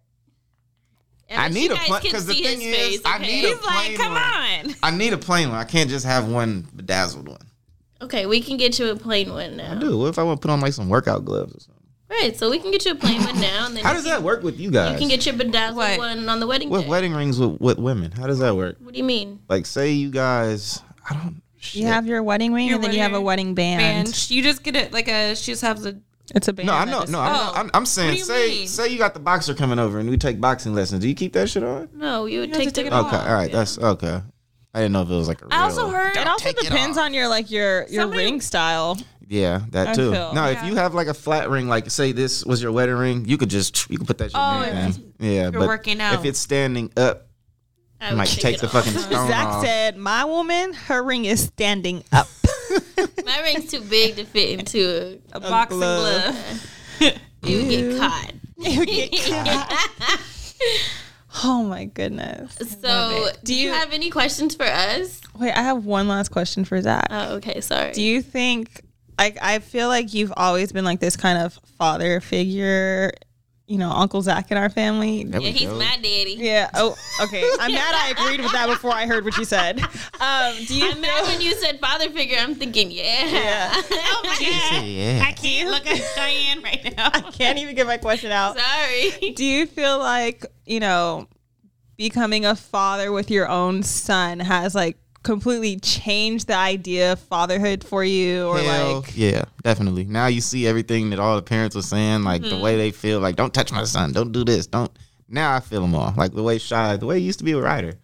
I need a plain, because the thing is, I need a plain one. Come on. I need a plain one. I can't just have one bedazzled one. Okay, we can get you a plain one now. I do. What if I want to put on some workout gloves or something? Right, so we can get you a plain one now. And then how does that work with you guys? You can get your bedazzled one on the wedding day. With wedding rings with women, how does that work? What do you mean? Like, say you guys, you have your wedding ring and then you have a wedding band. You just get it she just has it's a band. No, I know. I'm saying, say you got the boxer coming over and we take boxing lessons. Do you keep that shit on? No, you would take it off. Okay, all right, that's okay. I didn't know if it was like a real. I also heard it also depends on your ring style. Yeah, that too. If you have like a flat ring, like say this was your wedding ring, you could put that shit in. Yeah, but working out. If it's standing up, I might take the fucking stone Zach off. said, "My woman, her ring is standing up." My ring's too big to fit into a boxing glove. You get caught. You get caught. Oh my goodness. So, do you have any questions for us? Wait, I have one last question for Zach. Oh, okay, sorry. Do you think, I feel like you've always been like this kind of father figure, Uncle Zach in our family? Yeah, he's my daddy. Yeah. Oh, okay. I'm mad I agreed with that before I heard what you said. I'm mad when you said father figure. I'm thinking, yeah. Oh my God. Yeah. I can't look at Cheyenne right now. I can't even get my question out. Sorry. Do you feel like, becoming a father with your own son has completely changed the idea of fatherhood for you? Or yeah, definitely. Now you see everything that all the parents were saying, the way they feel, don't touch my son, don't do this, don't. Now I feel them all, the way he used to be a writer.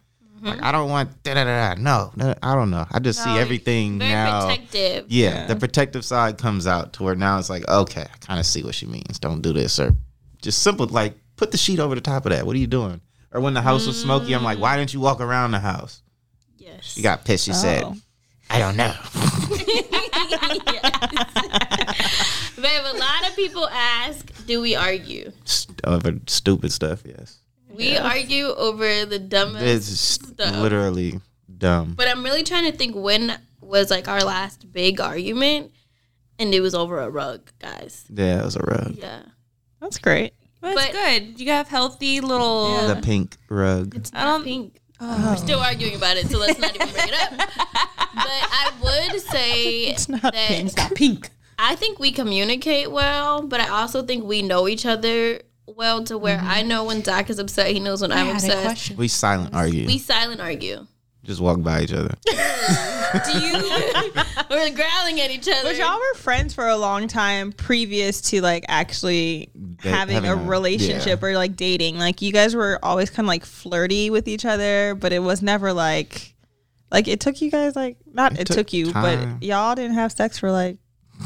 Like, I don't want da-da-da-da. No, I don't know. I just see everything very now. protective. Yeah, the protective side comes out to where now it's like, okay, I kind of see what she means. Don't do this, or just simple, like, put the sheet over the top of that. What are you doing? Or when the house was smoky, I'm like, why didn't you walk around the house? Yes. She got pissed. She said, I don't know. Babe, a lot of people ask, do we argue? Over stupid stuff, yes. We argue over the dumbest It's stuff. literally dumb. But I'm really trying to think when was like our last big argument, and it was over a rug, guys. Yeah, it was a rug. Yeah. That's great. But it's good. You have healthy little. The pink rug. It's not pink. We're still arguing about it, so let's not even bring it up. But I would say It's not that pink. It's not pink. I think we communicate well, but I also think we know each other well to where I know when Zach is upset, he knows when I'm upset. We silent argue. We silent argue. Just walk by each other. We're growling at each other. But y'all were friends for a long time previous to like actually having a relationship or like dating. Like you guys were always kind of like flirty with each other, but it was never like it took you guys like not it took you, time. but y'all didn't have sex for like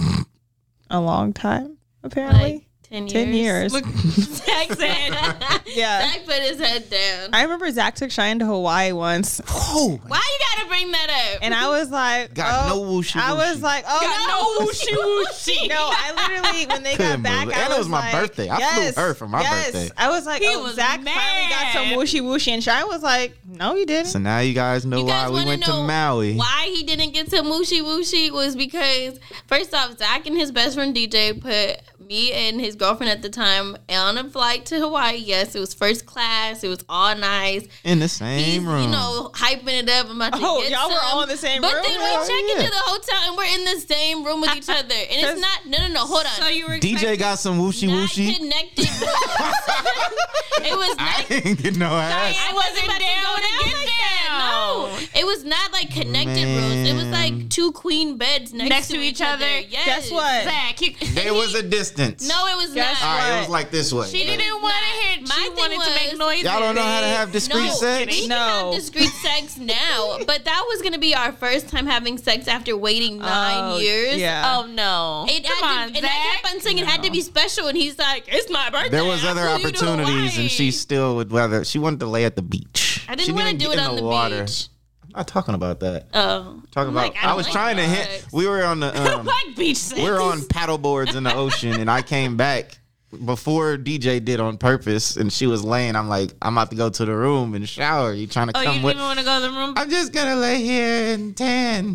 a long time apparently. Like 10 years. 10 years. Look, Zach said. Yeah. Zach put his head down. I remember Zach took Cheyenne to Hawaii once. Oh, Why you gotta bring that up? And I was like, Got no wooshy I was wooshy. like, No wooshy wooshy. No, I literally, when they Couldn't got back, believe it. I And was it was my like, birthday. I flew her for my birthday. I was like, He was Zach finally got some mad. wooshy wooshy. And Cheyenne was like, no, you didn't. So now you guys know You guys why we wanna went to know Maui. Why he didn't get to Mooshy Wooshy was because, first off, Zach and his best friend DJ put me and his girlfriend at the time on a flight to Hawaii. Yes, it was first class. It was all nice. In the He's, same room. you know, hyping it up. I'm about to Oh, get y'all were some. all in the same but room? then we Hell check yeah. into the hotel and we're in the same room with each other. And it's not, no, hold on. So you were DJ got some wooshy not wooshy. connected rooms. It was I not. didn't get no ass. I wasn't about to go down like that. No, it was not like connected rooms. It was like two queen beds next to each other. Yes. Guess what? Zach, There was a distance. No, it was Guess not. All right, it what? was like this way. she didn't want to hear. My She thing wanted to make was- noises. Y'all don't know how to have discreet No, sex? we can No. have discreet sex now, but that was gonna be our first time having sex after waiting 9 years. Yeah. Oh no! It Come had on, to, and I Zach. kept on saying it had to be special, and he's like, "It's my birthday." There was I other flew you to opportunities, Hawaii." and she still would rather. She wanted to lay at the beach. I She didn't want to get do it in on the water. beach. I'm not talking about that. Oh, Talking I'm about. like, I don't was like trying to hit. sex. We were on the. Like beach sex. We were on paddle boards in the ocean, and I came back before DJ did on purpose, and she was laying. I'm like, I'm about to go to the room and shower. You trying to Oh, you come didn't with? even want to go to the room. I'm just gonna lay here and tan.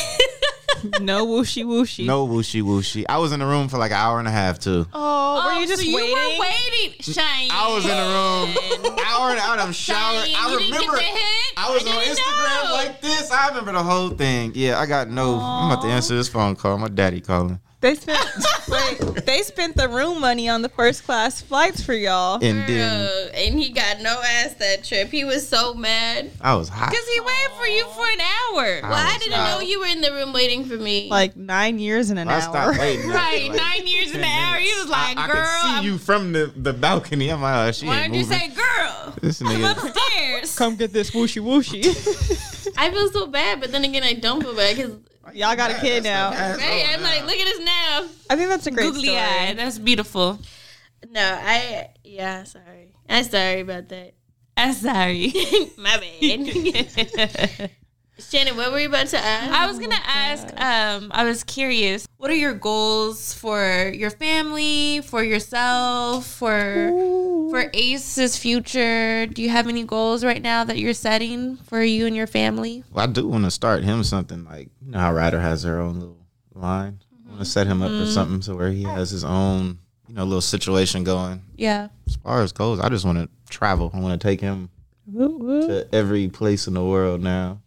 No wooshy wooshy. No wooshy wooshy. I was in the room for like an hour and a half too. Oh, were you just so waiting? You were waiting, Cheyenne. I was in the room, hour and out. I'm showering. Cheyenne, I you didn't get remember. the hit? I was I on didn't Instagram know. like this. I remember the whole thing. Yeah, I got no. I'm about to answer this phone call. My daddy calling. They spent they spent the room money on the first class flights for y'all. And then And he got no ass that trip. He was so mad. I was hot. Because he waited for you for an hour. Well, I was didn't hot. know you were in the room waiting for me. Like 9 years in an I hour. stopped waiting. Right, Like, 9 years in the 10 hour. He minutes. was like, I girl. could see you from the balcony. I'm like, oh, she Why ain't did you moving. say, girl? This I'm nigga. upstairs. Come get this wooshy wooshy. I feel so bad, but then again, I don't feel bad because Y'all got a kid now. hey, I'm like, look at us now. I think that's a great Googly story. eye. That's beautiful. No, sorry. I'm sorry about that. I'm sorry. My bad. Shannon, what were you about to ask? I was gonna ask. I was curious. What are your goals for your family, for yourself, for Ace's future? Do you have any goals right now that you're setting for you and your family? Well, I do want to start him something like, you know how Ryder has her own little line. I want to set him up for something so where he has his own, you know, little situation going. Yeah. As far as goals, I just want to travel. I want to take him to every place in the world now.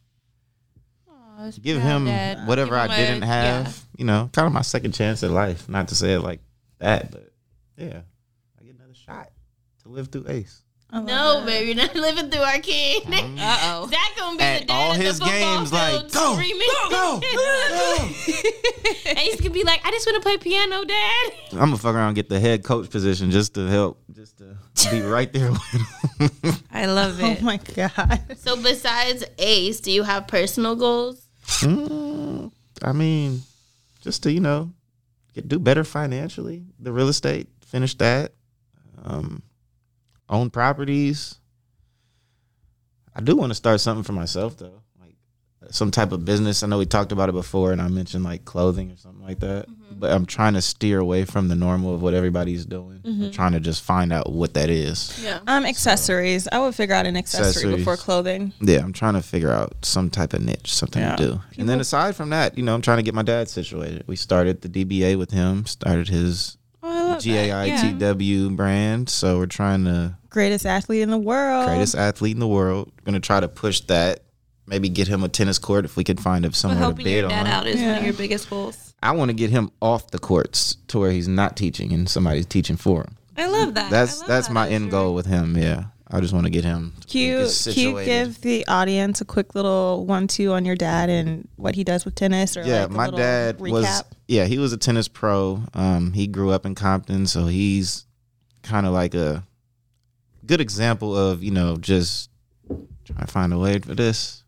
Give him whatever I didn't have. You know, kind of my second chance at life. Not to say it like that, but yeah, I get another shot to live through Ace. No, baby, you're not living through our kid. Uh-oh. Zach gonna be At the dad all of the his football games, field like, go, screaming. go. And he's gonna be like, I just want to play piano, Dad. I'm gonna fuck around and get the head coach position just to help, just to be right there with him. I love it. Oh my God. So besides Ace, do you have personal goals? I mean, just to, do better financially. The real estate, finish that. Own properties. I do want to start something for myself, though. Like some type of business. I know we talked about it before, and I mentioned like clothing or something like that. Mm-hmm. But I'm trying to steer away from the normal of what everybody's doing. Mm-hmm. I'm trying to just find out what that is. Yeah. Accessories. I would figure out an accessory before clothing. Yeah, I'm trying to figure out some type of niche, something to do. And then aside from that, I'm trying to get my dad situated. We started the DBA with him, started his GAITW brand. So we're trying to... Greatest athlete in the world. We're going to try to push that. Maybe get him a tennis court if we can find him somewhere to bid on. Helping your dad out is one of your biggest goals. I want to get him off the courts to where he's not teaching and somebody's teaching for him. I love that. That's my end goal with him. Yeah, I just want to get him. Can you give the audience a quick little 1-2 on your dad and what he does with tennis? Or my dad recap? He was a tennis pro. He grew up in Compton, so he's kind of like a good example of just trying to find a way for this.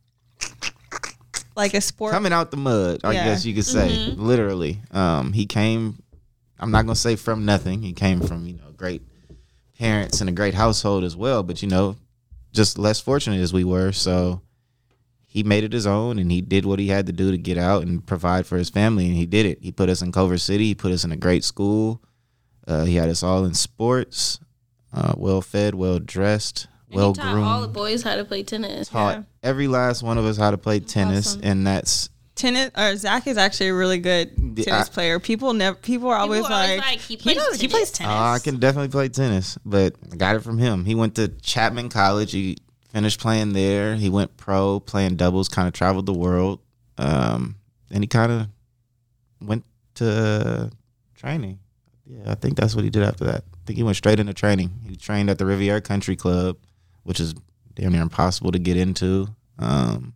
Like a sport coming out the mud, I guess you could say, literally. He came, I'm not gonna say from nothing. He came from great parents and a great household as well, but just less fortunate as we were. So he made it his own, and he did what he had to do to get out and provide for his family, and he did it. He put us in Culver City. He put us in a great school. He had us all in sports, well fed, well dressed. Well groomed. He taught all the boys how to play tennis. Taught every last one of us how to play tennis, awesome. And that's tennis. Or Zach is actually a really good tennis player. People are always like he plays tennis. I can definitely play tennis, but I got it from him. He went to Chapman College. He finished playing there. He went pro, playing doubles. Kind of traveled the world, and he kind of went to training. Yeah, I think that's what he did after that. I think he went straight into training. He trained at the Riviera Country Club, which is damn near impossible to get into. Then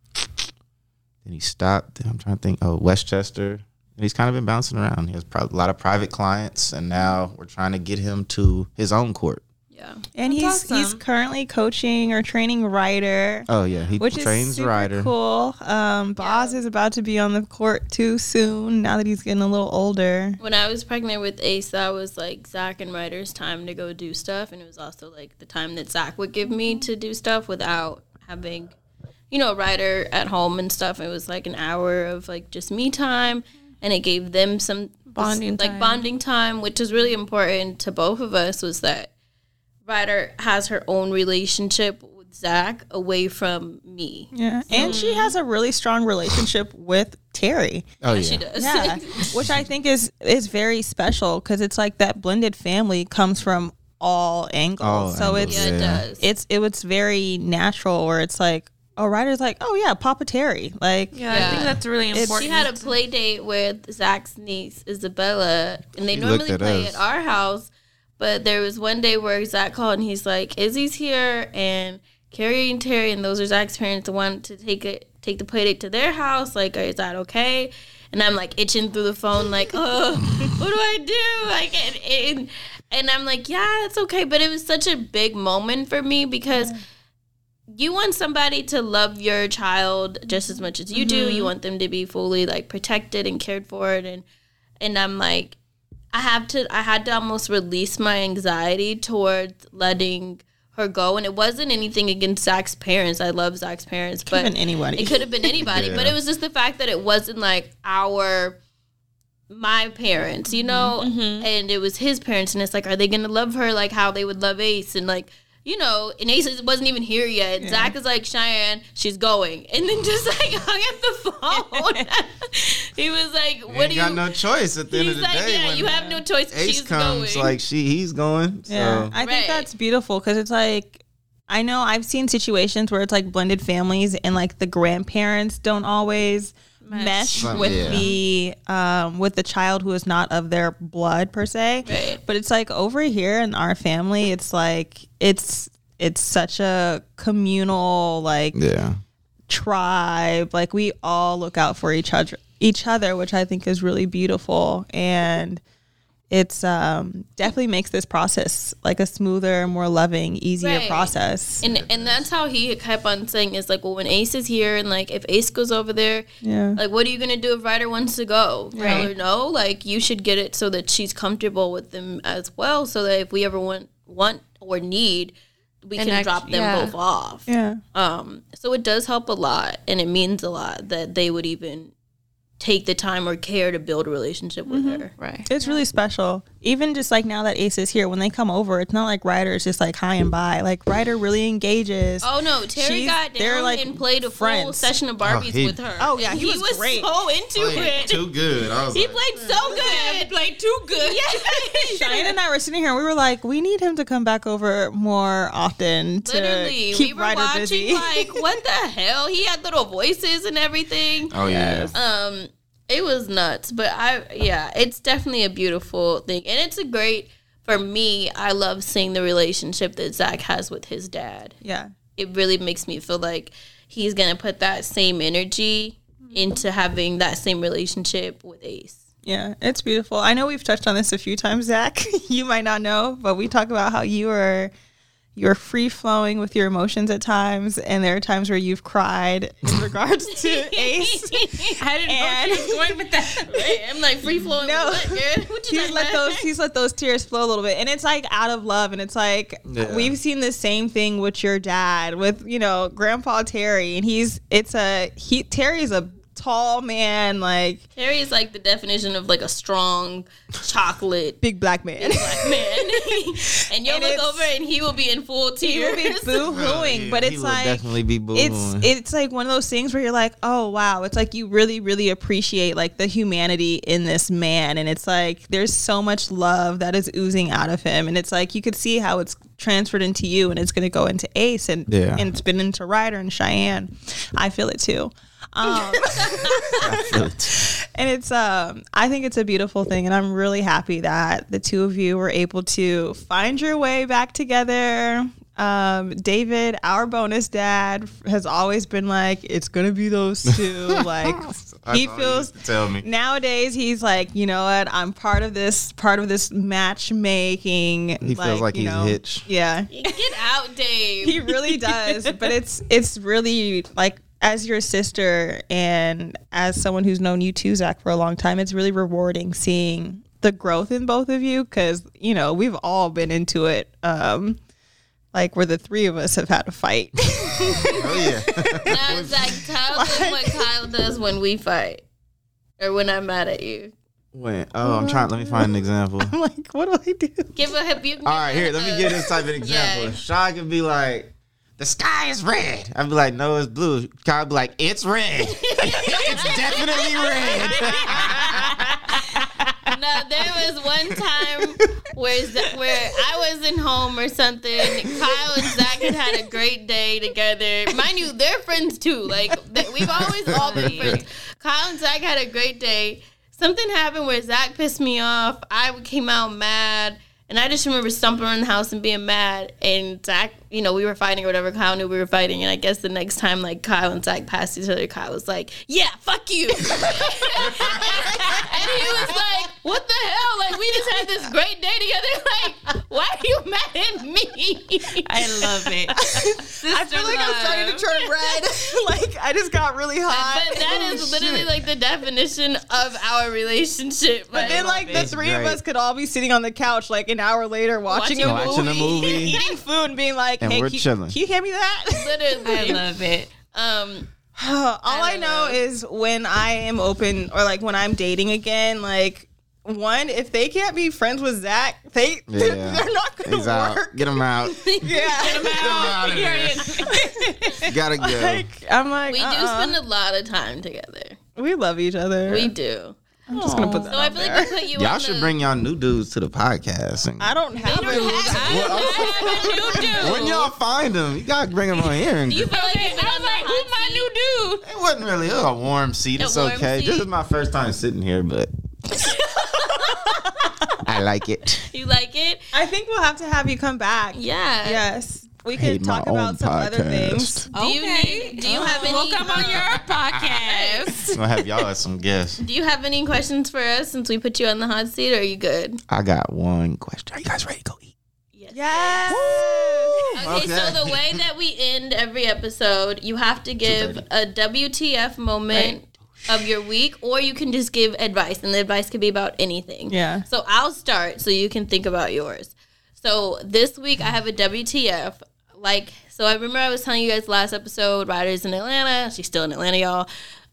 he stopped. I'm trying to think. Westchester. And he's kind of been bouncing around. He has a lot of private clients, and now we're trying to get him to his own court. Yeah, and he's currently coaching or training Ryder. Oh yeah, he trains Ryder. Cool. Boz is about to be on the court too soon. Now that he's getting a little older. When I was pregnant with Ace, that was like Zach and Ryder's time to go do stuff, and it was also like the time that Zach would give me to do stuff without having, Ryder at home and stuff. It was like an hour of like just me time, and it gave them some bonding time, which is really important to both of us. Was that Ryder has her own relationship with Zach away from me. Yeah. And she has a really strong relationship with Terry. Oh, yeah. She does. Yeah. Which I think is very special because it's like that blended family comes from all angles. It does. It was very natural where it's like, Ryder's like, oh yeah, Papa Terry. Like, I think that's really important. She had a play date with Zach's niece, Isabella, and they normally play at our house. But there was one day where Zach called and he's like, Izzy's here and Carrie and Terry, and those are Zach's parents, want to take the play date to their house. Like, is that okay? And I'm like itching through the phone, like, what do I do? Like, and I'm like, yeah, it's okay. But it was such a big moment for me because you want somebody to love your child just as much as you do. You want them to be fully like protected and cared for, and I'm like, I had to almost release my anxiety towards letting her go. And it wasn't anything against Zach's parents. I love Zach's parents. It could have been anybody. But it was just the fact that it wasn't like my parents, and it was his parents. And it's like, are they going to love her like how they would love Ace? And like, and Ace wasn't even here yet. Yeah. Zach is like, Cheyenne, she's going. And then just like hung up the phone. He was like, what do you... got no choice at the end of the day. Yeah, you have no choice. Ace she's comes going. Like he's going. Yeah, so. I think that's beautiful because it's like, I know I've seen situations where it's like blended families and like the grandparents don't always mesh with the child who is not of their blood per se. Right. But it's like over here in our family, it's like it's it's such a communal like tribe. Like we all look out for each other, which I think is really beautiful. And it's definitely makes this process like a smoother, more loving, easier process. And that's how he kept on saying is like, well, when Ace is here and like if Ace goes over there, like what are you gonna do if Ryder wants to go? Tell her no, like you should get it so that she's comfortable with them as well, so that if we ever want or need, we can drop them both off. So it does help a lot, and it means a lot that they would even take the time or care to build a relationship with her. Right. It's really special. Even just like now that Ace is here, when they come over, it's not like Ryder is just like hi and bye. Like Ryder really engages. Oh no, Terry got down and played a full session of Barbies with her. Oh yeah, he was great. So into it. Too good. He played so good. He played too good. Cheyenne and I were sitting here and we were like, we need him to come back over more often to Literally, keep we were Ryder watching busy. like, what the hell? He had little voices and everything. Oh yeah. It was nuts, but it's definitely a beautiful thing, and it's a great. For me, I love seeing the relationship that Zach has with his dad. Yeah, it really makes me feel like he's gonna put that same energy into having that same relationship with Ace. Yeah, it's beautiful. I know we've touched on this a few times, Zach. You might not know, but we talk about how you're free flowing with your emotions at times, and there are times where you've cried in regards to Ace. I didn't know she was going with that. Right? I'm like free flowing. No, with what, girl? he's let those tears flow a little bit, and it's like out of love, and it's like we've seen the same thing with your dad, with Grandpa Terry, and Terry's a tall man, like Terry is like the definition of like a strong chocolate big black man. And you'll look over and he will be in full tears. He will be boo-hooing, but it's like definitely be boo-hooing. It's like one of those things where you're like, oh wow, it's like you really, really appreciate like the humanity in this man, and it's like there's so much love that is oozing out of him, and it's like you could see how it's transferred into you, and it's going to go into Ace, and it's been into Ryder and Cheyenne. I feel it too. And it's I think it's a beautiful thing, and I'm really happy that the two of you were able to find your way back together. David, our bonus dad, has always been like, it's gonna be those two. Like he feels, tell me nowadays he's like, you know what, I'm part of this matchmaking. He feels like he's hitched. Yeah, get out, Dave. He really does. But it's really like, as your sister and as someone who's known you too, Zach, for a long time, it's really rewarding seeing the growth in both of you, because we've all been into it. Like where the three of us have had a fight. Oh yeah. Now, Zach, tell them what Kyle does when we fight, or when I'm mad at you. When? Oh, I'm trying. Let me find an example. I'm like, what do I do? Give a hip. All right, here. Let me give this type of example. Yeah. Shy could be like, the sky is red. I'd be like, no, it's blue. Kyle would be like, it's red. It's definitely red. No, there was one time where I wasn't home or something. Kyle and Zach had a great day together. Mind you, they're friends too. Like we've always all been friends. Kyle and Zach had a great day. Something happened where Zach pissed me off. I came out mad. And I just remember stomping around the house and being mad. And Zach, we were fighting or whatever. Kyle knew we were fighting. And I guess the next time, like, Kyle and Zach passed each other, Kyle was like, yeah, fuck you. And he was like, what the hell? Like, we just had this great day together. Like, why are you mad at me? I love it. I feel like I'm starting to turn red. Like, I just got really hot. But that is literally, like, the definition of our relationship. But then, like, the three of us could all be sitting on the couch, like, an hour later watching a movie, eating food, and being like, and hey, we're can you hand me that? Literally. I love it. All I know is when I am open, or like when I'm dating again, like, one, if they can't be friends with Zach, they're not going to work. Out. Get them out. Get them out. Gotta go. Like, I'm like, we do spend a lot of time together. We love each other. We do. I'm just gonna put that. So I feel like we put you. Y'all should bring y'all new dudes to the podcast. I don't have a new dude. When y'all find them, you gotta bring them on here. Do you feel like you've been on the hot my seat? new dude? It wasn't really a warm seat. It's okay. This is my first time sitting here, but I like it. You like it? I think we'll have to have you come back. Yeah. Yes. We could talk about some other things. Do you have any? We'll come on your podcast. I'm gonna have y'all as some guests. Do you have any questions for us since we put you on the hot seat? Or are you good? I got one question. Are you guys ready to go eat? Yes. Okay, so the way that we end every episode, you have to give a WTF moment of your week, or you can just give advice, and the advice could be about anything. Yeah. So I'll start so you can think about yours. So this week I have a WTF. So I remember I was telling you guys last episode, Ryder's in Atlanta. She's still in Atlanta, y'all.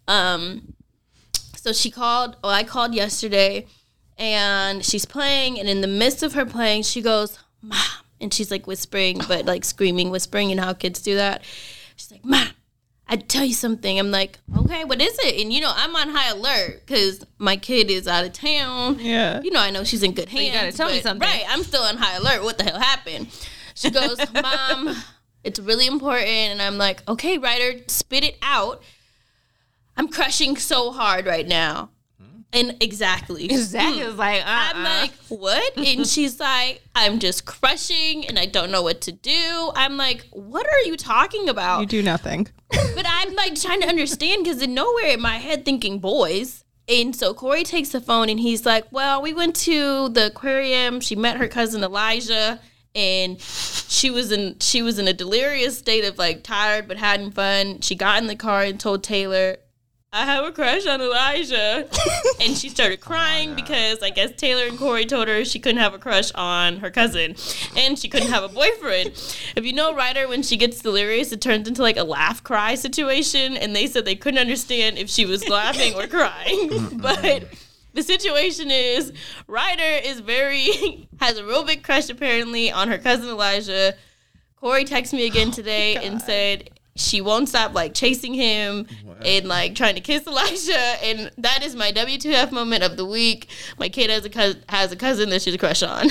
So I called yesterday, and she's playing, and in the midst of her playing, she goes, Mom, and she's like whispering, but like screaming, whispering, you know how kids do that. She's like, Mom, I'd tell you something. I'm like, okay, what is it? And I'm on high alert because my kid is out of town. Yeah. I know she's in good hands. You gotta tell me something. Right, I'm still on high alert. What the hell happened? She goes, Mom, it's really important. And I'm like, okay, Ryder, spit it out. I'm crushing so hard right now. And exactly. Zach is like, I'm like, what? And she's like, I'm just crushing and I don't know what to do. I'm like, what are you talking about? You do nothing. But I'm like trying to understand because in nowhere in my head thinking boys. And so Corey takes the phone and he's like, well, we went to the aquarium. She met her cousin Elijah. And she was in a delirious state of like tired but having fun. She got in the car and told Taylor, I have a crush on Elijah. And she started crying because I guess Taylor and Corey told her she couldn't have a crush on her cousin. And she couldn't have a boyfriend. If you know Ryder, when she gets delirious, it turns into like a laugh-cry situation. And they said they couldn't understand if she was laughing or crying. But the situation is Ryder has a real big crush apparently on her cousin Elijah. Corey texted me again today and said she won't stop like chasing him and like trying to kiss Elijah, and that is my WTF moment of the week. My kid has a cousin that she's a crush on.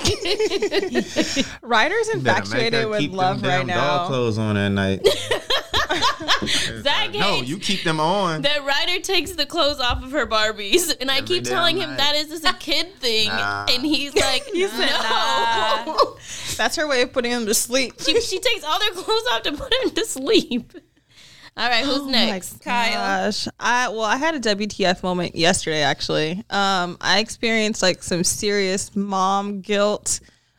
Ryder's infatuated with love right now. Dog clothes on at night. Zach No, you keep them on. That Ryder takes the clothes off of her Barbies, and I keep telling him that is just a kid thing, and he's like, no. That's her way of putting him to sleep. She takes all their clothes off to put him to sleep. All right, who's next? Kyle. I had a WTF moment yesterday, actually. I experienced like some serious mom guilt.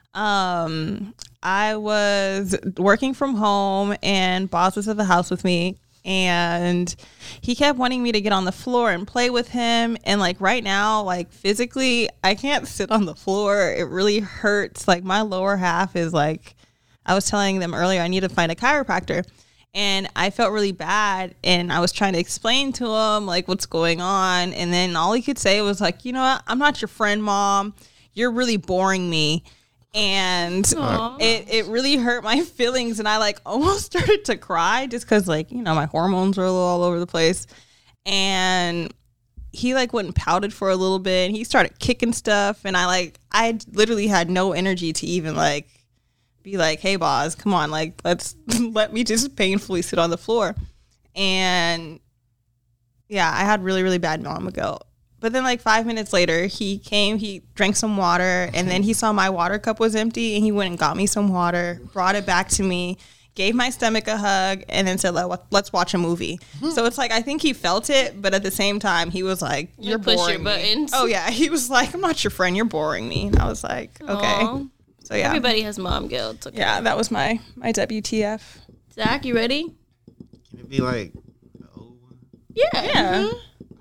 I was working from home and Boz was at the house with me, and he kept wanting me to get on the floor and play with him. And like right now, like physically, I can't sit on the floor. It really hurts. Like my lower half is like, I was telling them earlier, I need to find a chiropractor. And I felt really bad, and I was trying to explain to him like what's going on. And then all he could say was like, you know what? I'm not your friend, Mom. You're really boring me. And it really hurt my feelings, and I like almost started to cry just because like, you know, my hormones were a little all over the place. And he like went and pouted for a little bit, and he started kicking stuff, and I literally had no energy to even like be like, hey Boz, come on, like let me just painfully sit on the floor. And yeah, I had really, really bad mom guilt. But then like 5 minutes later, he came, he drank some water, and then he saw my water cup was empty, and he went and got me some water, brought it back to me, gave my stomach a hug, and then said, let's watch a movie. So it's like, I think he felt it, but at the same time, he was like, you're boring push your buttons. Oh yeah, he was like, I'm not your friend, you're boring me. And I was like, okay. Aww. So yeah. Everybody has mom guilt. Okay. Yeah, that was my WTF. Zach, you ready? Can it be like the old one? Yeah. Mm-hmm.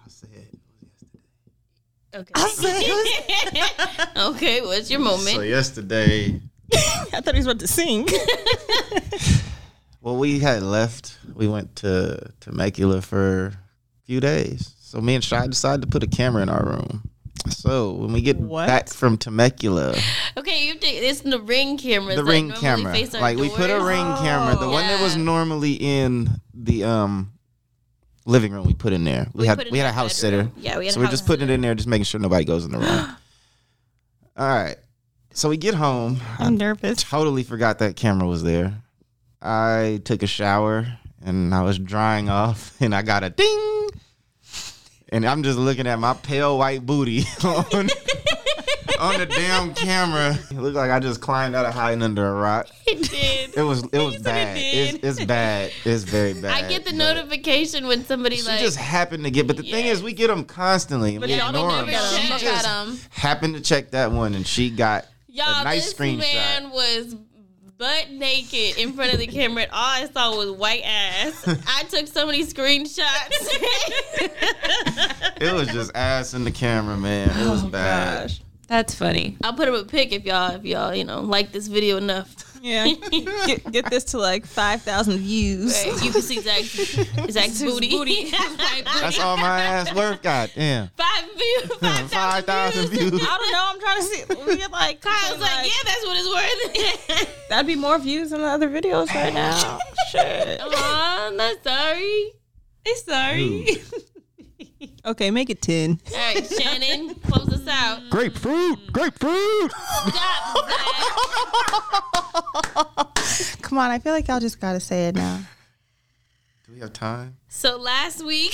I said it was Okay. Okay, what's your moment? So yesterday, I thought he was about to sing. well, we had left. We went to Temecula for a few days. So me and Shai decided to put a camera in our room. So when we get back from Temecula, okay, it's the Ring camera. The Ring camera, like we put a Ring camera, the one that was normally in the living room. We put in there. We had a house sitter. Yeah, we had. So we're just putting it in there, just making sure nobody goes in the room. All right. So we get home. I'm nervous. Totally forgot that camera was there. I took a shower and I was drying off, and I got a ding. And I'm just looking at my pale white booty on on the damn camera. It looked like I just climbed out of hiding under a rock. It did. It was bad. It's bad. It's very bad. I get the notification when somebody She just happened to get, but the thing is, we get them constantly. But we y'all ignore don't them. never She check just at 'em. happened to check that one, and she got Y'all, a nice this screenshot. man was butt naked in front of the camera, and all I saw was white ass. I took so many screenshots. It was just ass in the camera, man. It was bad. Gosh. That's funny. I'll put up a pic if y'all like this video enough. Yeah. Get this to like 5,000 views. Right, you can see Zach's booty. That's all my ass worth. God damn. 5,000 views. I don't know. I'm trying to see. We get like Kyle's like, yeah, that's what it's worth. that'd be more views than the other videos right now. Shit. Aw, I'm not sorry. I'm sorry. Okay, make it 10. All right, Shannon, close us out. Grapefruit. Stop, Zach. Come on, I feel like y'all just gotta say it now. Do we have time? So last week,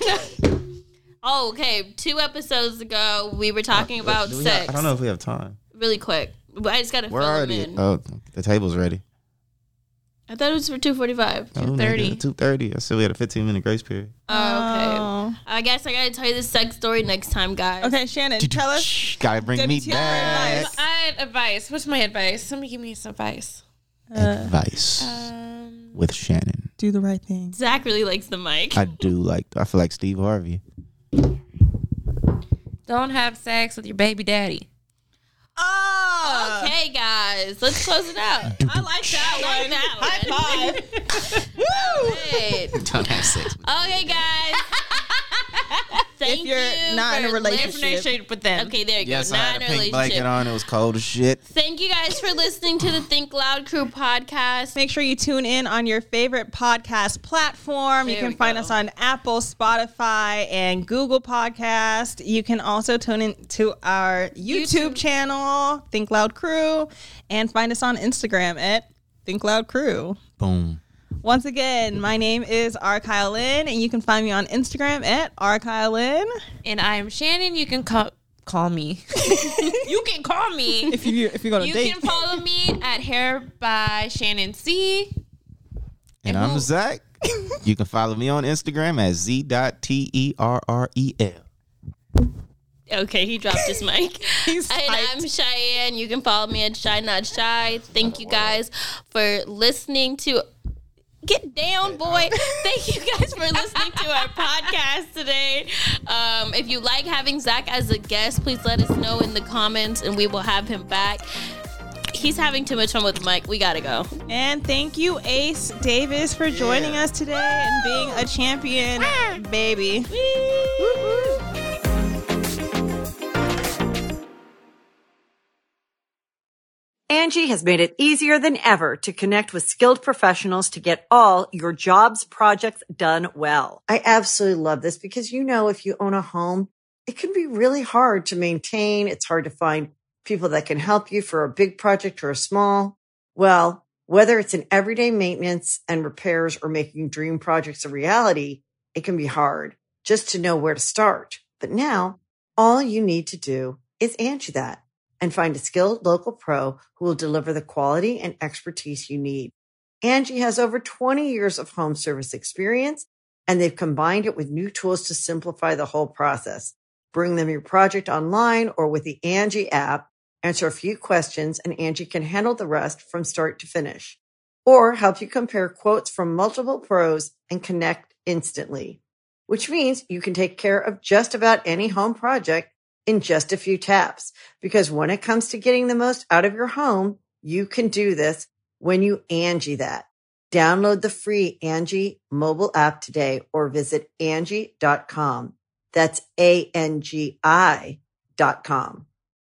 okay, 2 episodes ago, we were talking about sex. I don't know if we have time. Really quick. I just got to We're fill them already. in. Oh, the table's ready. I thought it was for 2:45. 2:30. 2:30. I said we had a 15-minute grace period. Oh, okay. Oh. I guess I got to tell you the sex story next time, guys. Okay, Shannon, tell us. Gotta bring me WTF back. advice. I had advice. What's my advice? Somebody give me some advice. Advice with Shannon. Do the right thing. Zach really likes the mic. I feel like Steve Harvey. Don't have sex with your baby daddy. Oh, Okay, guys, let's close it out. I like that one. High five. Woo! Don't have sex. Okay, guys. Thank If you're you not in a for relationship. listening. with them. Okay, there you Yes, go. I Not had in a a pink blanket relationship. on. It was cold as shit. Thank you guys for listening to the Think Loud Crew podcast. Make sure you tune in on your favorite podcast platform. You There can we find go. us on Apple, Spotify, and Google Podcast. You can also tune in to our YouTube channel, Think Loud Crew, and find us on Instagram at Think Loud Crew. Boom. Once again, my name is Arkyle Lynn, and you can find me on Instagram at Arkyle Lynn. And I'm Shannon. You can call me. You can call me. If you're going to You date. can follow me at Hair by Shannon C. And I'm Zach. You can follow me on Instagram at z.terrel. Okay, he dropped his mic. He's And hyped. I'm Cheyenne. You can follow me at Shy Not Shy. Thank you guys for listening to. Get down, boy. Thank you guys for listening to our podcast today. If you like having Zach as a guest, please let us know in the comments and we will have him back. He's having too much fun with Mike. We gotta go. And thank you, Ace Davis, for joining us today and being a champion, baby. Angie has made it easier than ever to connect with skilled professionals to get all your jobs projects done well. I absolutely love this because, if you own a home, it can be really hard to maintain. It's hard to find people that can help you for a big project or a small. Well, whether it's in everyday maintenance and repairs or making dream projects a reality, it can be hard just to know where to start. But now all you need to do is Angie that and find a skilled local pro who will deliver the quality and expertise you need. Angie has over 20 years of home service experience, and they've combined it with new tools to simplify the whole process. Bring them your project online or with the Angie app, answer a few questions, and Angie can handle the rest from start to finish. Or help you compare quotes from multiple pros and connect instantly, which means you can take care of just about any home project in just a few taps. Because when it comes to getting the most out of your home, you can do this when you Angie that. Download the free Angie mobile app today or visit Angie.com. That's ANGI.com.